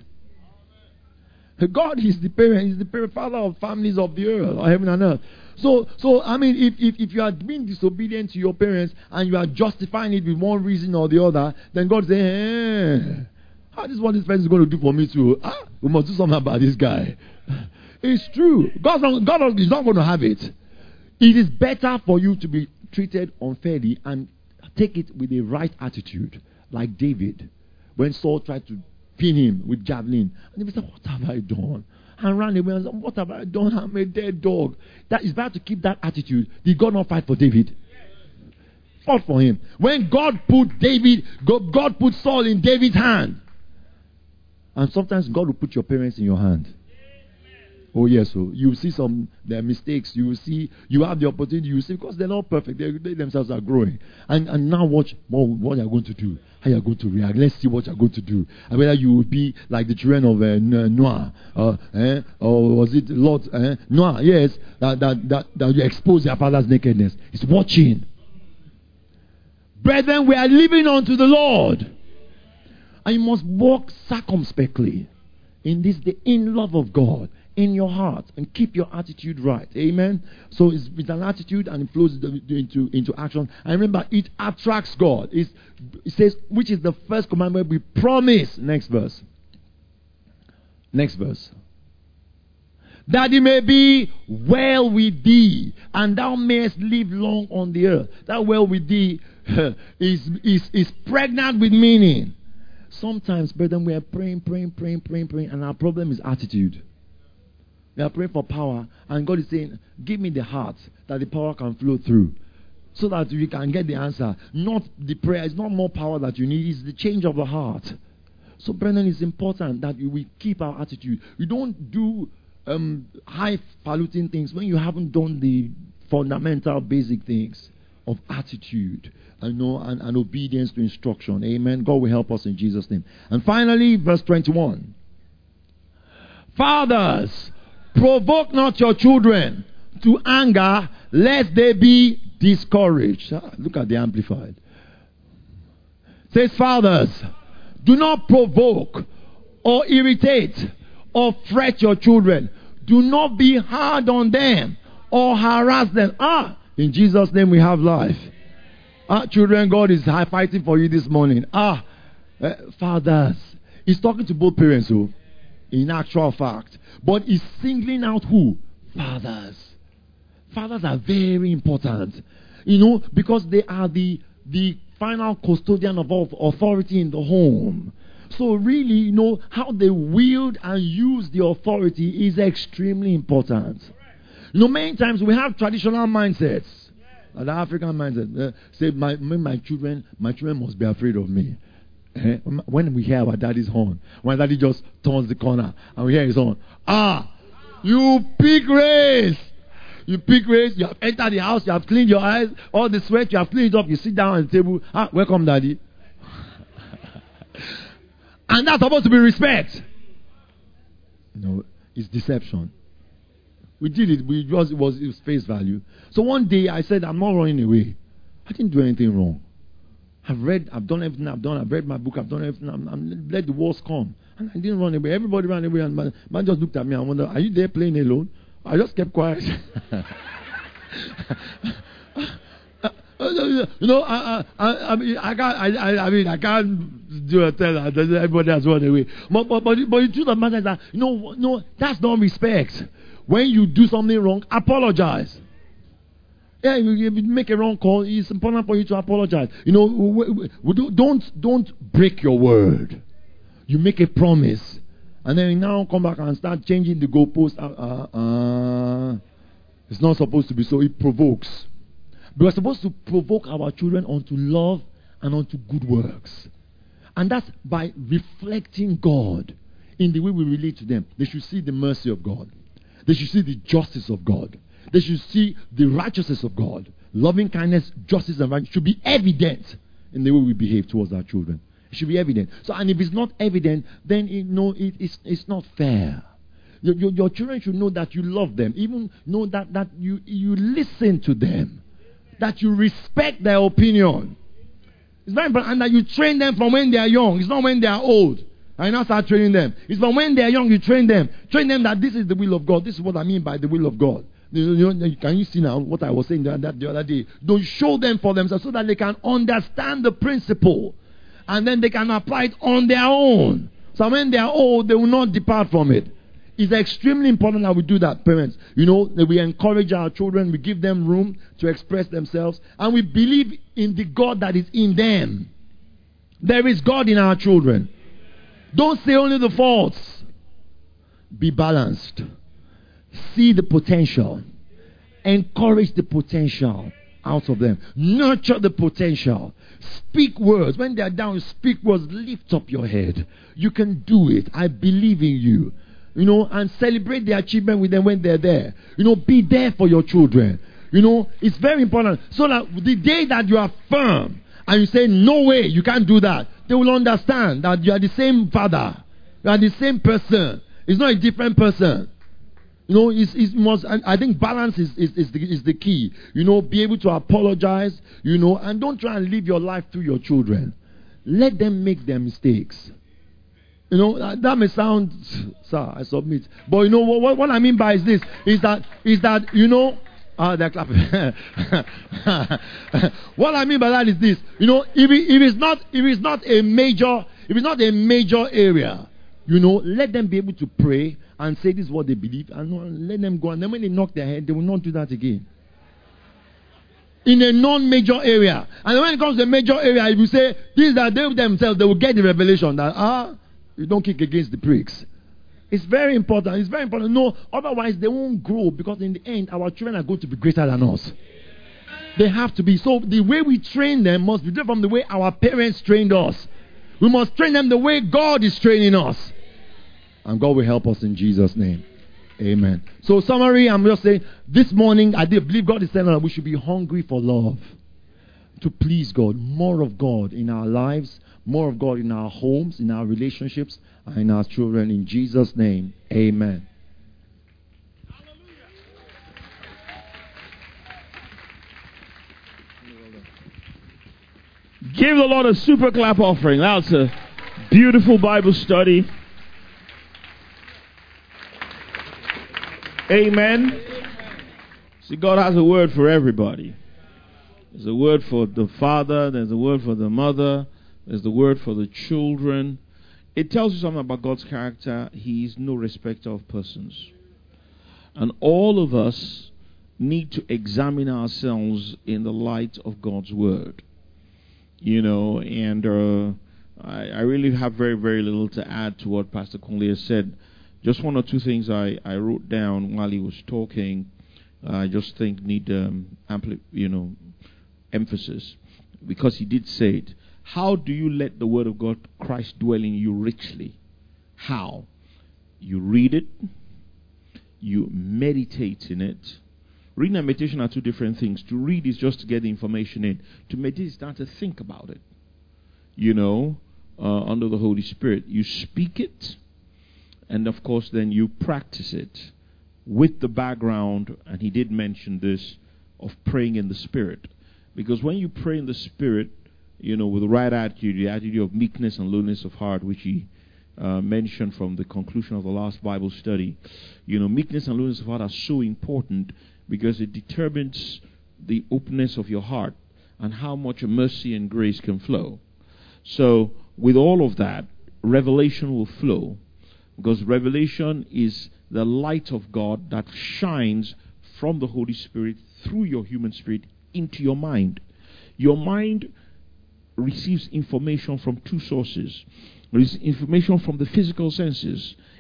God is the parent. He's the parent, father of families of the earth, or heaven and earth. So, so I mean, if, if, if you are being disobedient to your parents and you are justifying it with one reason or the other, then God says, eh, how this is what this person is going to do for me too. Ah, we must do something about this guy. It's true. God's not, God is not going to have it. It is better for you to be treated unfairly and take it with the right attitude, like David, when Saul tried to pin him with javelin. And he said, what have I done? And ran away and said, what have I done? I'm a dead dog. That is better to keep that attitude. Did God not fight for David? Fought for him. When God put David, God, God put Saul in David's hand. And sometimes God will put your parents in your hand. Oh yes, so you will see some their mistakes. You will see, you have the opportunity. You will see, because they're not perfect. They, they themselves are growing. And and now watch what, what you're going to do. How you're going to react. Let's see what you're going to do. And whether you will be like the children of uh, Noah, uh, eh, or was it Lot? Eh? Noah, yes, that, that that that you expose their father's nakedness. He's watching. Brethren, we are living unto the Lord, and you must walk circumspectly in this day, in love of God, in your heart, and keep your attitude right. Amen. So it's, it's an attitude, and it flows into, into action. And remember, it attracts God. It's, it says, which is the first commandment we promise. Next verse. Next verse. That it may be well with thee, and thou mayest live long on the earth. That well with thee is, is, is pregnant with meaning. Sometimes, brethren, we are praying, praying, praying, praying, praying, and our problem is attitude. We are praying for power, and God is saying, give me the heart that the power can flow through, so that you can get the answer. Not the prayer, it's not more power that you need, it's the change of the heart. So, brethren, it's important that we keep our attitude. We don't do um, high-falutin things when you haven't done the fundamental, basic things of attitude and, know, and, and obedience to instruction. Amen. God will help us in Jesus' name. And finally, verse twenty-one. Fathers, provoke not your children to anger, lest they be discouraged. Ah, look at the Amplified. It says, fathers, do not provoke or irritate or fret your children. Do not be hard on them or harass them. Ah, in Jesus' name we have life. Ah, children, God is fighting for you this morning. Ah, uh, fathers. He's talking to both parents, who, in actual fact. But he's singling out who? Fathers. Fathers are very important. You know, because they are the, the final custodian of authority in the home. So really, you know, how they wield and use the authority is extremely important. You know, many times we have traditional mindsets. The African mindset. Uh, say, my, my children, my children must be afraid of me. Eh? When we hear our daddy's horn, when daddy just turns the corner and we hear his horn, ah, you pick race. You pick race, you have entered the house, you have cleaned your eyes, all the sweat, you have cleaned it up, you sit down on the table. Ah, welcome, daddy. And that's supposed to be respect. No, it's deception. We did it, we just, it was, it was face value. So one day I said, I'm not running away. I didn't do anything wrong. I've read, I've done everything I've done. I've read my book, I've done everything. I'm, I'm, let the walls come. And I didn't run away. Everybody ran away. And man, man just looked at me and wondered, are you there playing alone? I just kept quiet. You know, I, I, I mean, I can't, I, I mean, I can't do a tell everybody has run away. But, but, but, but the truth of the matter is that, you know, no, that's not respect. When you do something wrong, apologize. Yeah, if you make a wrong call, it's important for you to apologize. You know, we, we, we don't don't break your word. You make a promise, And then we now come back and start changing the goalpost. Uh, uh, uh, it's not supposed to be so. It provokes. We are supposed to provoke our children onto love and onto good works. And that's by reflecting God in the way we relate to them. They should see the mercy of God. They should see the justice of God. They should see the righteousness of God. Loving kindness, justice, and righteousness should be evident in the way we behave towards our children. It should be evident. So, and if it's not evident, then it, no, it, it's, it's not fair. Your, your, your children should know that you love them. Even know that, that you, you listen to them. That you respect their opinion. It's very important. And that you train them from when they are young. It's not when they are old. I now start training them. It's from when they are young you train them. Train them that this is the will of God. This is what I mean by the will of God. You know, can you see now what I was saying the, that the other day? Don't show them for themselves so that they can understand the principle. And then they can apply it on their own. So when they are old, they will not depart from it. It's extremely important that we do that, parents. You know, that we encourage our children. We give them room to express themselves. And we believe in the God that is in them. There is God in our children. Don't say only the faults. Be balanced. See the potential. Encourage the potential out of them. Nurture the potential. Speak words. When they are down, speak words. Lift up your head. You can do it. I believe in you. You know, and celebrate the achievement with them when they're there. You know, be there for your children. You know, it's very important. So that the day that you are firm and you say, no way, you can't do that, they will understand that you are the same father. You are the same person. It's not a different person. You know, it's, it's most, I think balance is, is, is, the, is the key. You know, be able to apologize, you know, and don't try and live your life through your children. Let them make their mistakes. You know, that, that may sound, sir, I submit. But you know, what, what I mean by is this, is that, is that, you know, ah, they're clapping. What I mean by that is this, you know, if, it, if it's not, if it's not a major, if it's not a major area, you know, let them be able to pray and say this is what they believe, and let them go. And then when they knock their head, they will not do that again. In a non-major area. And when it comes to a major area, if you say this is that they themselves, they will get the revelation that, ah, you don't kick against the pricks. It's very important. It's very important. No, otherwise they won't grow, because in the end, our children are going to be greater than us. They have to be. So the way we train them must be different from the way our parents trained us. We must train them the way God is training us. And God will help us in Jesus' name. Amen. So summary, I'm just saying, this morning, I do believe God is telling us that we should be hungry for love. To please God. More of God in our lives. More of God in our homes, in our relationships, and in our children. In Jesus' name, amen. Give the Lord a super clap offering. That's a beautiful Bible study. Amen. See, God has a word for everybody. There's a word for the father. There's a word for the mother. There's the word for the children. It tells you something about God's character. He is no respecter of persons. And all of us need to examine ourselves in the light of God's word. You know, and uh, I, I really have very, very little to add to what Pastor Conley has said. Just one or two things I, I wrote down while he was talking. I just think need um, ampli- you know, emphasis, because he did say it. How do you let the word of God, Christ, dwell in you richly? How? You read it. You meditate in it. Reading and meditation are two different things. To read is just to get the information in. To meditate is start to think about it. You know, uh, under the Holy Spirit. You speak it. And of course, then you practice it with the background, and he did mention this, of praying in the Spirit. Because when you pray in the Spirit, you know, with the right attitude, the attitude of meekness and lowliness of heart, which he uh, mentioned from the conclusion of the last Bible study, you know, meekness and lowliness of heart are so important because it determines the openness of your heart and how much mercy and grace can flow. So, with all of that, revelation will flow. Because revelation is the light of God that shines from the Holy Spirit through your human spirit into your mind. Your mind receives information from two sources. There is information from the physical senses,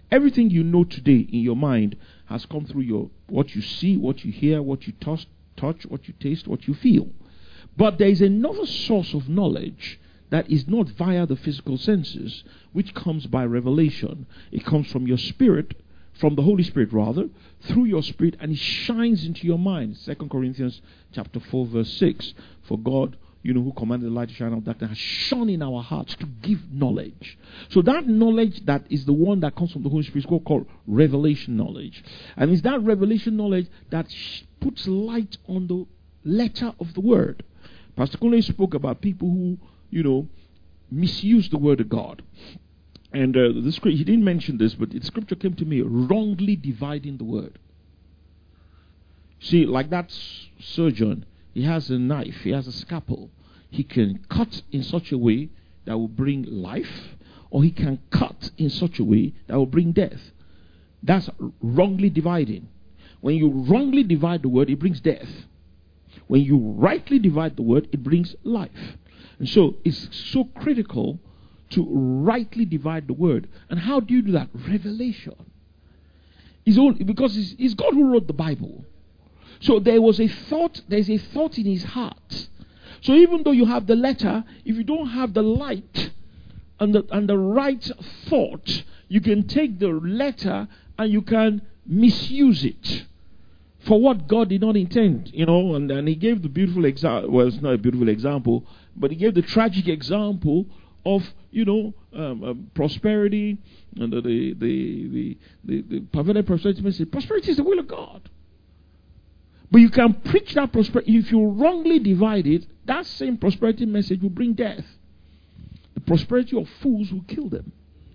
Everything you know today in your mind has come through your what you see, what you hear, what you touch, touch, what you taste, what you feel. But there is another source of knowledge that is not via the physical senses, which comes by revelation. It comes from your spirit, from the Holy Spirit rather, through your spirit, and it shines into your mind. Second Corinthians chapter four, verse six. For God, you know, who commanded the light to shine out of darkness, has shone in our hearts to give knowledge. So that knowledge that is the one that comes from the Holy Spirit is called, called revelation knowledge. And it's that revelation knowledge that sh- puts light on the letter of the word. Pastor Kunle spoke about people who, you know, misuse the word of God. And uh, the script, he didn't mention this, but the scripture came to me, wrongly dividing the word. See, like that surgeon, he has a knife, he has a scalpel. He can cut in such a way that will bring life, or he can cut in such a way that will bring death. That's wrongly dividing. When you wrongly divide the word, it brings death. When you rightly divide the word, it brings life. And so it's so critical to rightly divide the word. And how do you do that? Revelation. It's only because it's, it's God who wrote the Bible. So there was a thought, there's a thought in his heart. So even though you have the letter, if you don't have the light and the, and the right thought, you can take the letter and you can misuse it for what God did not intend, you know. And, and he gave the beautiful example. Well, it's not a beautiful example, but he gave the tragic example of, you know, um, um, prosperity and the the the the, the, the perverted prosperity message. Prosperity is the will of God. But you can preach that prosperity. If you wrongly divide it, that same prosperity message will bring death. The prosperity of fools will kill them.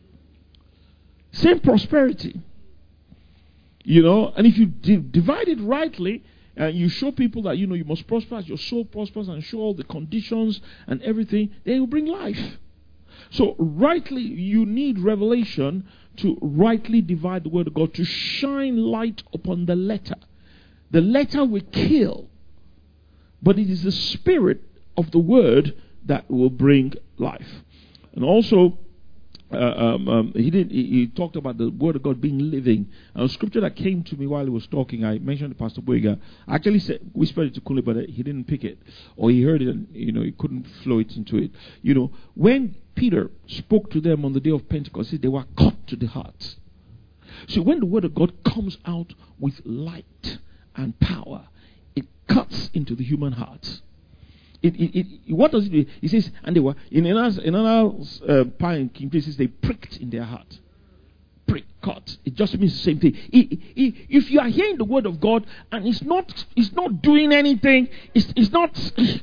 Same prosperity. You know, and if you di- divide it rightly, and you show people that, you know, you must prosper as your soul prospers, and show all the conditions and everything, they will bring life. So rightly, you need revelation to rightly divide the word of God, to shine light upon the letter. The letter will kill, but it is the spirit of the word that will bring life. And also, uh, um, um, he did. He, he talked about the word of God being living. And a scripture that came to me while he was talking, I mentioned to Pastor Boyga. I actually said, whispered it to Kunle, but he didn't pick it, or he heard it and, you know, he couldn't flow it into it. You know, when Peter spoke to them on the day of Pentecost, they were cut to the heart. So when the word of God comes out with light and power, it cuts into the human heart. It, it, it, what does it do? He says, and they were in another, in another uh, part in King James, they pricked in their heart. Prick, cut. It just means the same thing. It, it, if you are hearing the word of God and it's not, it's not doing anything, it's, it's not,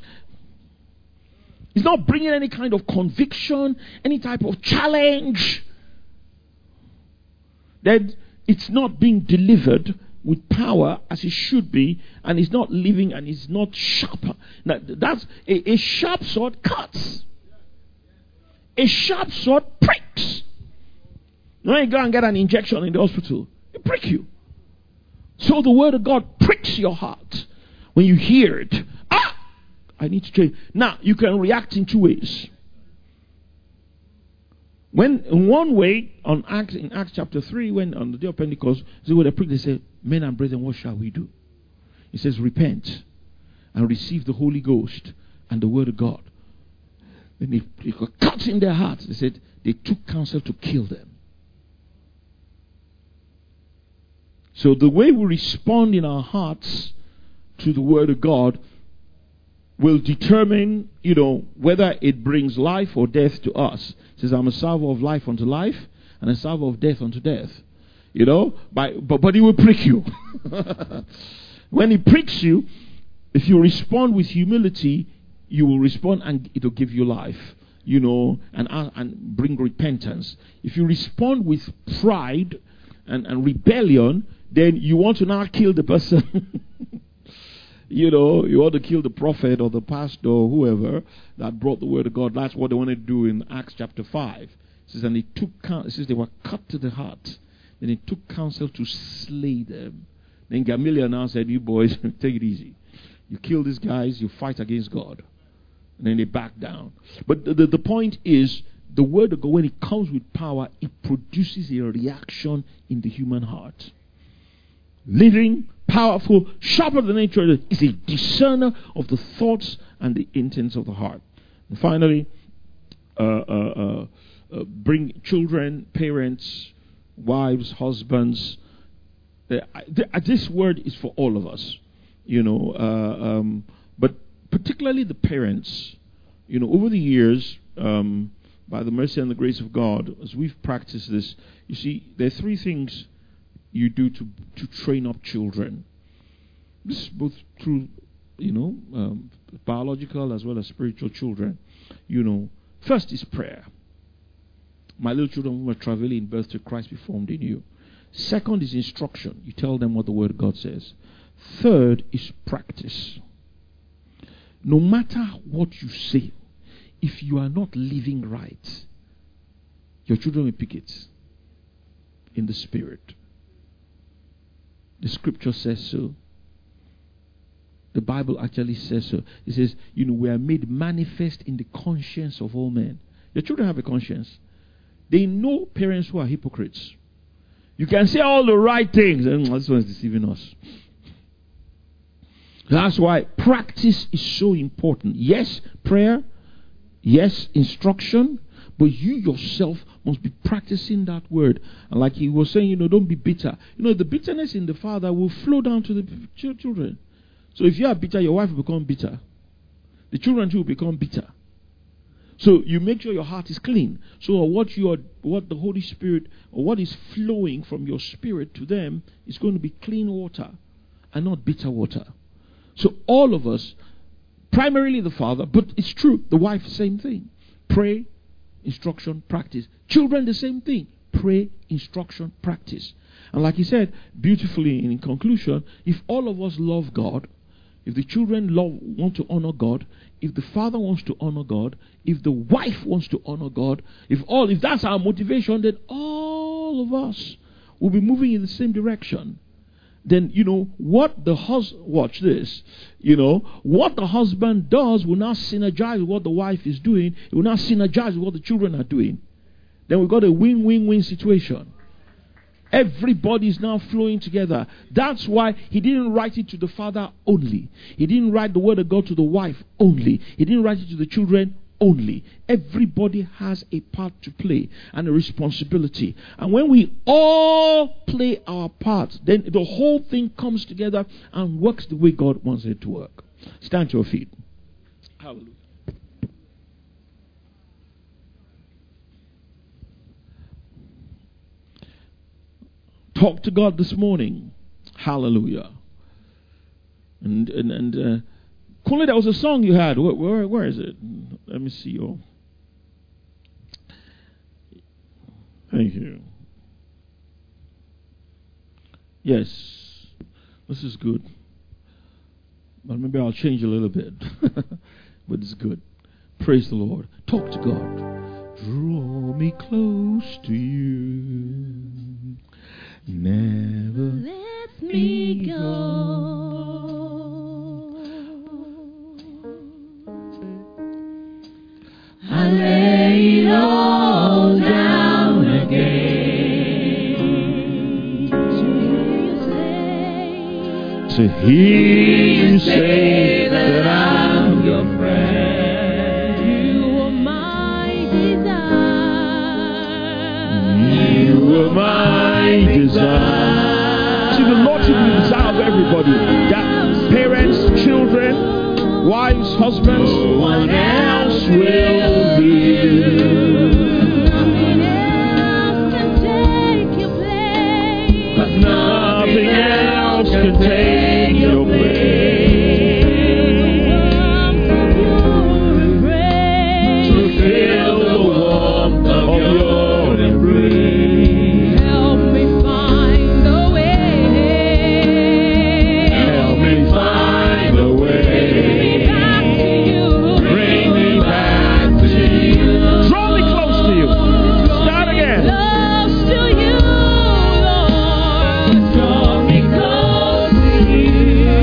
it's not bringing any kind of conviction, any type of challenge, then it's not being delivered with power as it should be, and it's not living, and it's not sharp. Now, that's a, a sharp sword cuts. A sharp sword pricks. When you go and get an injection in the hospital, it pricks you. So the word of God pricks your heart. When you hear it, ah, I need to change. Now, you can react in two ways. When in one way, on Acts, in Acts chapter three, when on the day of Pentecost, they were pricked, they said, men and brethren, what shall we do? It says, repent and receive the Holy Ghost and the word of God. Then they, they got cut in their hearts. They said they took counsel to kill them. So the way we respond in our hearts to the word of God will determine, you know, whether it brings life or death to us. It says, I'm a salver of life unto life, and a salver of death unto death. You know, by, but, but he will prick you. When he pricks you, if you respond with humility, you will respond and it will give you life, you know, and, and bring repentance. If you respond with pride and, and rebellion, then you want to now kill the person. You know, you want to kill the prophet or the pastor or whoever that brought the word of God. That's what they want to do in Acts chapter five. It says, and they took counsel. It says they were cut to the heart. Then they took counsel to slay them. Then Gamaliel now said, you boys, take it easy. You kill these guys, you fight against God. And then they back down. But the, the, the point is the word of God, when it comes with power, it produces a reaction in the human heart. Living, powerful, sharper than any sword, is a discerner of the thoughts and the intents of the heart. And finally, uh, uh, uh, uh, bring children, parents, wives, husbands. Uh, th- this word is for all of us, you know, uh, um, but particularly the parents. You know, over the years, um, by the mercy and the grace of God, as we've practiced this, you see, there are three things you do to to train up children. This is both through, you know, um, biological as well as spiritual children. You know, first is prayer. My little children who are traveling in birth to Christ be formed in you. Second is instruction. You tell them what the Word of God says. Third is practice. No matter what you say, if you are not living right, your children will pick it in the spirit. The scripture says so. The Bible actually says so. It says, you know, we are made manifest in the conscience of all men. Your children have a conscience. They know parents who are hypocrites. You can say all the right things, and this one is deceiving us. That's why practice is so important. Yes, prayer. Yes, instruction. But you yourself must be practicing that word. And like he was saying, you know, don't be bitter. You know, the bitterness in the father will flow down to the ch- children. So if you are bitter, your wife will become bitter. The children too will become bitter. So you make sure your heart is clean. So what you are, what the Holy Spirit, or what is flowing from your spirit to them is going to be clean water and not bitter water. So all of us, primarily the father, but it's true, the wife, same thing. Pray, instruction, practice. Children, the same thing. Pray, instruction, practice. And like he said beautifully in conclusion, if all of us love God, if the children love, want to honor God, if the father wants to honor God, if the wife wants to honor God, if all, if that's our motivation, then all of us will be moving in the same direction. Then, you know, what the husband, watch this, you know, what the husband does will not synergize with what the wife is doing. It will not synergize with what the children are doing. Then we've got a win-win-win situation. Everybody is now flowing together. That's why he didn't write it to the father only. He didn't write the word of God to the wife only. He didn't write it to the children only. Everybody has a part to play and a responsibility. And when we all play our part, then the whole thing comes together and works the way God wants it to work. Stand to your feet. Hallelujah. Talk to God this morning. Hallelujah. And and and uh, Kunle, there was a song you had. Where, where where is it? Let me see. Oh, thank you. Yes, this is good. But maybe I'll change a little bit. But it's good. Praise the Lord. Talk to God. Draw me close to you. Never let me go. I lay it all down again to hear you say that I'm your friend. You are my desire. You are my desire. See, the Lordship is the desire of everybody. That parents, children, wives, husbands, no one else will do. Nothing else can take your place. But nothing else can take your place. To feel the warmth of your embrace. Help me find a way. Help me find a way. Bring me back to you. Draw me close to you. Start again. Close to you, Lord. Draw me close to you.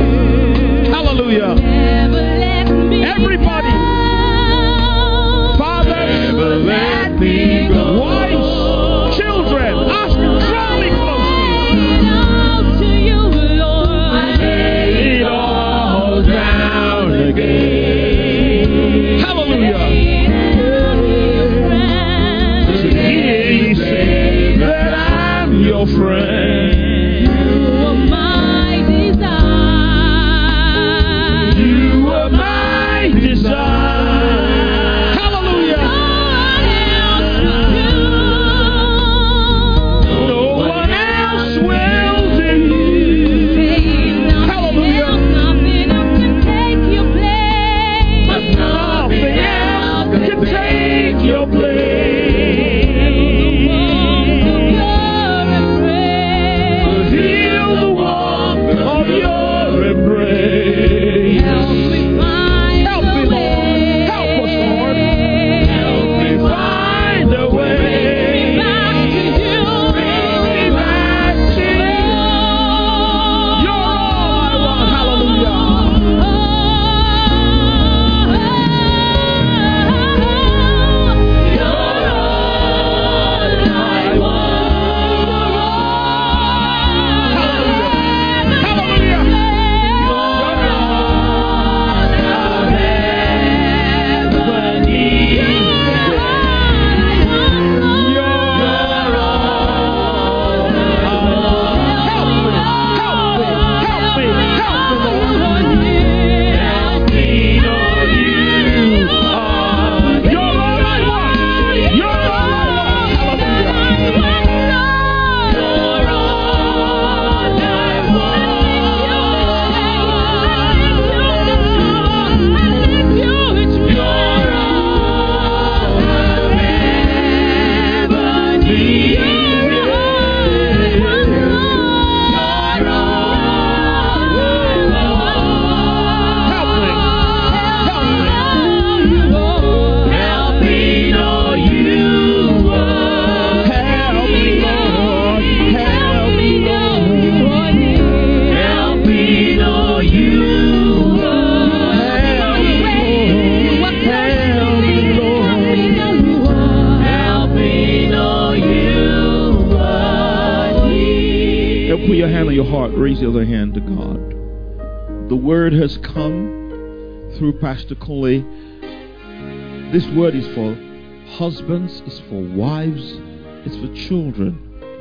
put your hand on your heart, raise the other hand to God. The word has come through Pastor Conley. This word is for husbands, it's for wives, it's for children.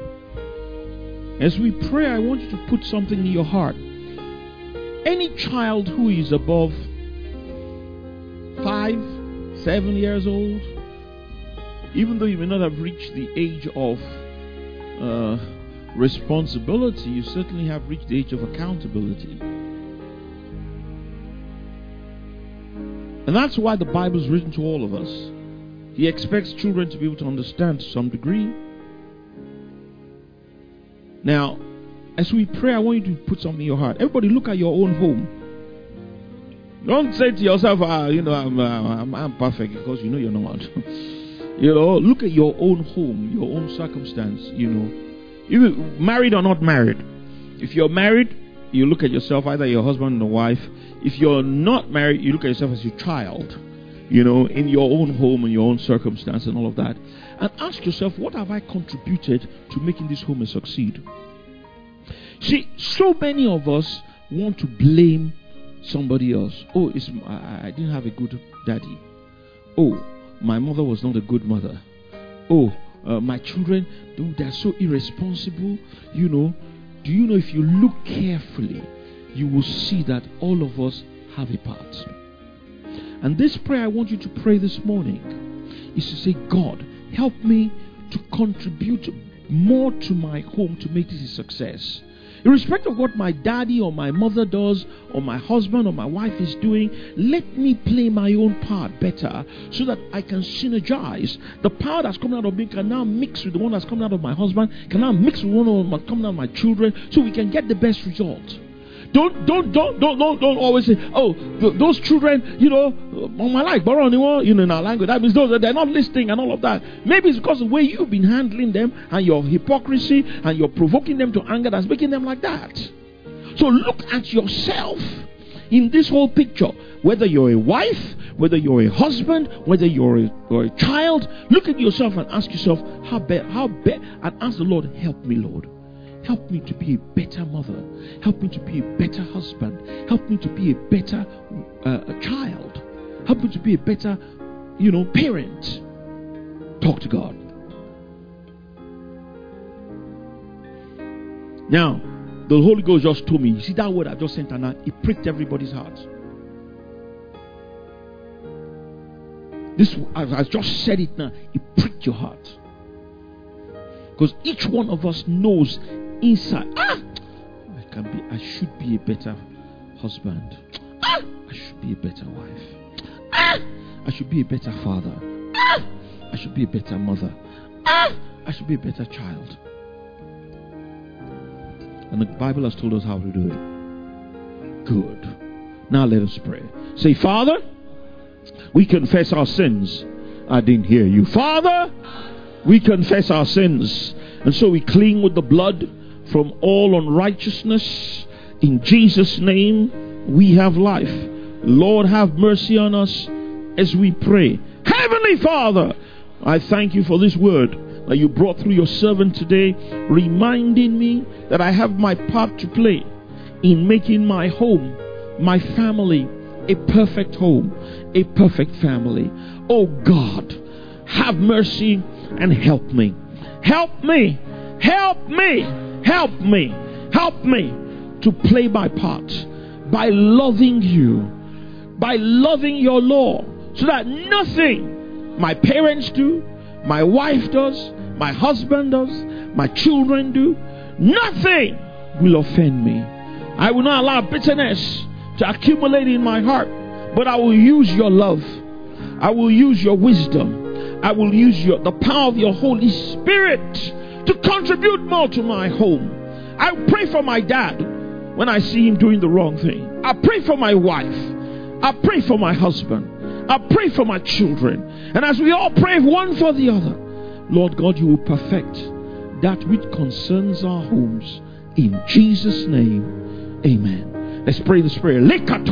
As we pray, I want you to put something in your heart. Any child who is above five, seven years old, even though you may not have reached the age of uh, responsibility, you certainly have reached the age of accountability. And that's why the Bible is written to all of us. He expects children to be able to understand to some degree. Now, as we pray, I want you to put something in your heart. Everybody look at your own home. Don't say to yourself, ah, you know, I'm, uh, I'm, I'm perfect, because you know you're not. You know, look at your own home, your own circumstance, you know. You're married or not married. If you're married, you look at yourself, either your husband or wife. If you're not married, you look at yourself as your child, you know, in your own home and your own circumstance and all of that. And ask yourself, what have I contributed to making this home a succeed? See, so many of us want to blame somebody else. Oh, it's, I, I didn't have a good daddy. Oh, my mother was not a good mother. Oh, uh, my children, they're so irresponsible. You know, do you know, if you look carefully, you will see that all of us have a part. And this prayer I want you to pray this morning is to say, God, help me to contribute more to my home to make this a success. Irrespective of what my daddy or my mother does, or my husband or my wife is doing, let me play my own part better, so that I can synergize. The power that's coming out of me can now mix with the one that's coming out of my husband, can now mix with one that's coming out of my children, so we can get the best result. Don't, don't, don't, don't, don't, don't always say, oh, th- those children, you know, on my life, borrow anyone, you know, in our language. That means those, they're not listening and all of that. Maybe it's because of the way you've been handling them and your hypocrisy and you're provoking them to anger that's making them like that. So look at yourself in this whole picture. Whether you're a wife, whether you're a husband, whether you're a, or a child, look at yourself and ask yourself, how be, how be, and ask the Lord, help me, Lord. Help me to be a better mother. Help me to be a better husband. Help me to be a better uh, a child. Help me to be a better, you know, parent. Talk to God. Now, the Holy Ghost just told me, you see that word I just sent her now, it pricked everybody's heart. This, as I just said it now, it pricked your heart. Because each one of us knows inside, ah, I can be, I should be a better husband. Ah, I should be a better wife. Ah, I should be a better father. Ah, I should be a better mother. Ah, I should be a better child. And the Bible has told us how to do it. Good. Now let us pray. Say, Father, we confess our sins. I didn't hear you. Father, we confess our sins. And so we clean with the blood from all unrighteousness. In Jesus' name, we have life. Lord, have mercy on us as we pray. Heavenly Father, I thank you for this word that you brought through your servant today, reminding me that I have my part to play in making my home, my family, a perfect home, a perfect family. Oh God, have mercy and help me. Help me. Help me. Help me. Help me to play my part by loving you, by loving your law, so that nothing my parents do, my wife does, my husband does, my children do, nothing will offend me. I will not allow bitterness to accumulate in my heart, but I will use your love. I will use your wisdom. I will use your, the power of your Holy Spirit to contribute more to my home. I pray for my dad when I see him doing the wrong thing. I pray for my wife. I pray for my husband. I pray for my children. And as we all pray one for the other, Lord God, you will perfect that which concerns our homes. In Jesus' name, amen. Let's pray this prayer.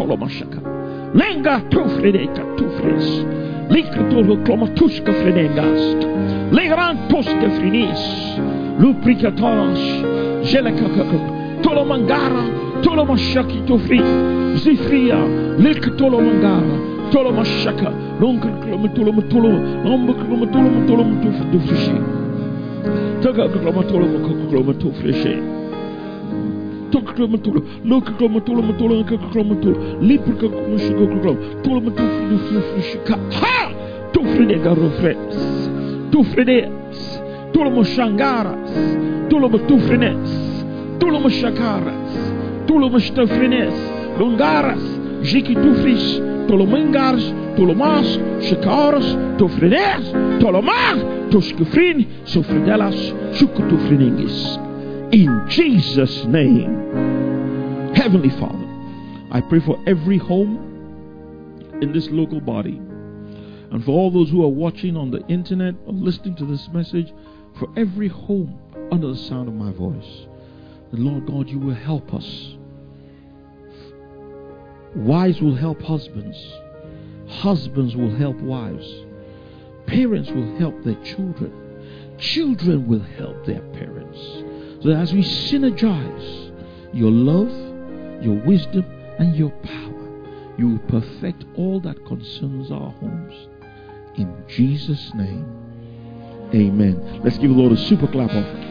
Lenga tufredeka tufres. Lika tolo klomatushka fredengast. Legran toske frinis. Luprikatash. Jelekakak, Tolomangara, Tolomashaki Tofri, Zifria, Lek Tolomangara, Tolomashaka, Lonkaklamatolomatolo, Lombaklomatolomatolomatuf Dufishi, Tagaklamatolomatofreshe. Tokromatolo, Lokromatolomatolo, Kakromatolo, Liprakakumushuko, Tolomatufrishika, Ha! Tufrinega Rofres, Tufrides, Tolomoshangaras, Tolomatufrines, Tolomoshakaras, Tolomostafrines, Longaras, Jikitufris, Tolomangars, Tolomas, Shakaras, Tofrines, Tolomar, Toskefrin, Sofridelas, Shukutufriningis. In Jesus' name. Heavenly Father, I pray for every home in this local body, and for all those who are watching on the internet or listening to this message, for every home under the sound of my voice. The Lord God, you will help us. Wives will help husbands. Husbands will help wives. Parents will help their children. Children will help their parents. So that as we synergize your love, your wisdom, and your power, you will perfect all that concerns our homes. In Jesus' name, amen. Let's give the Lord a super clap offering.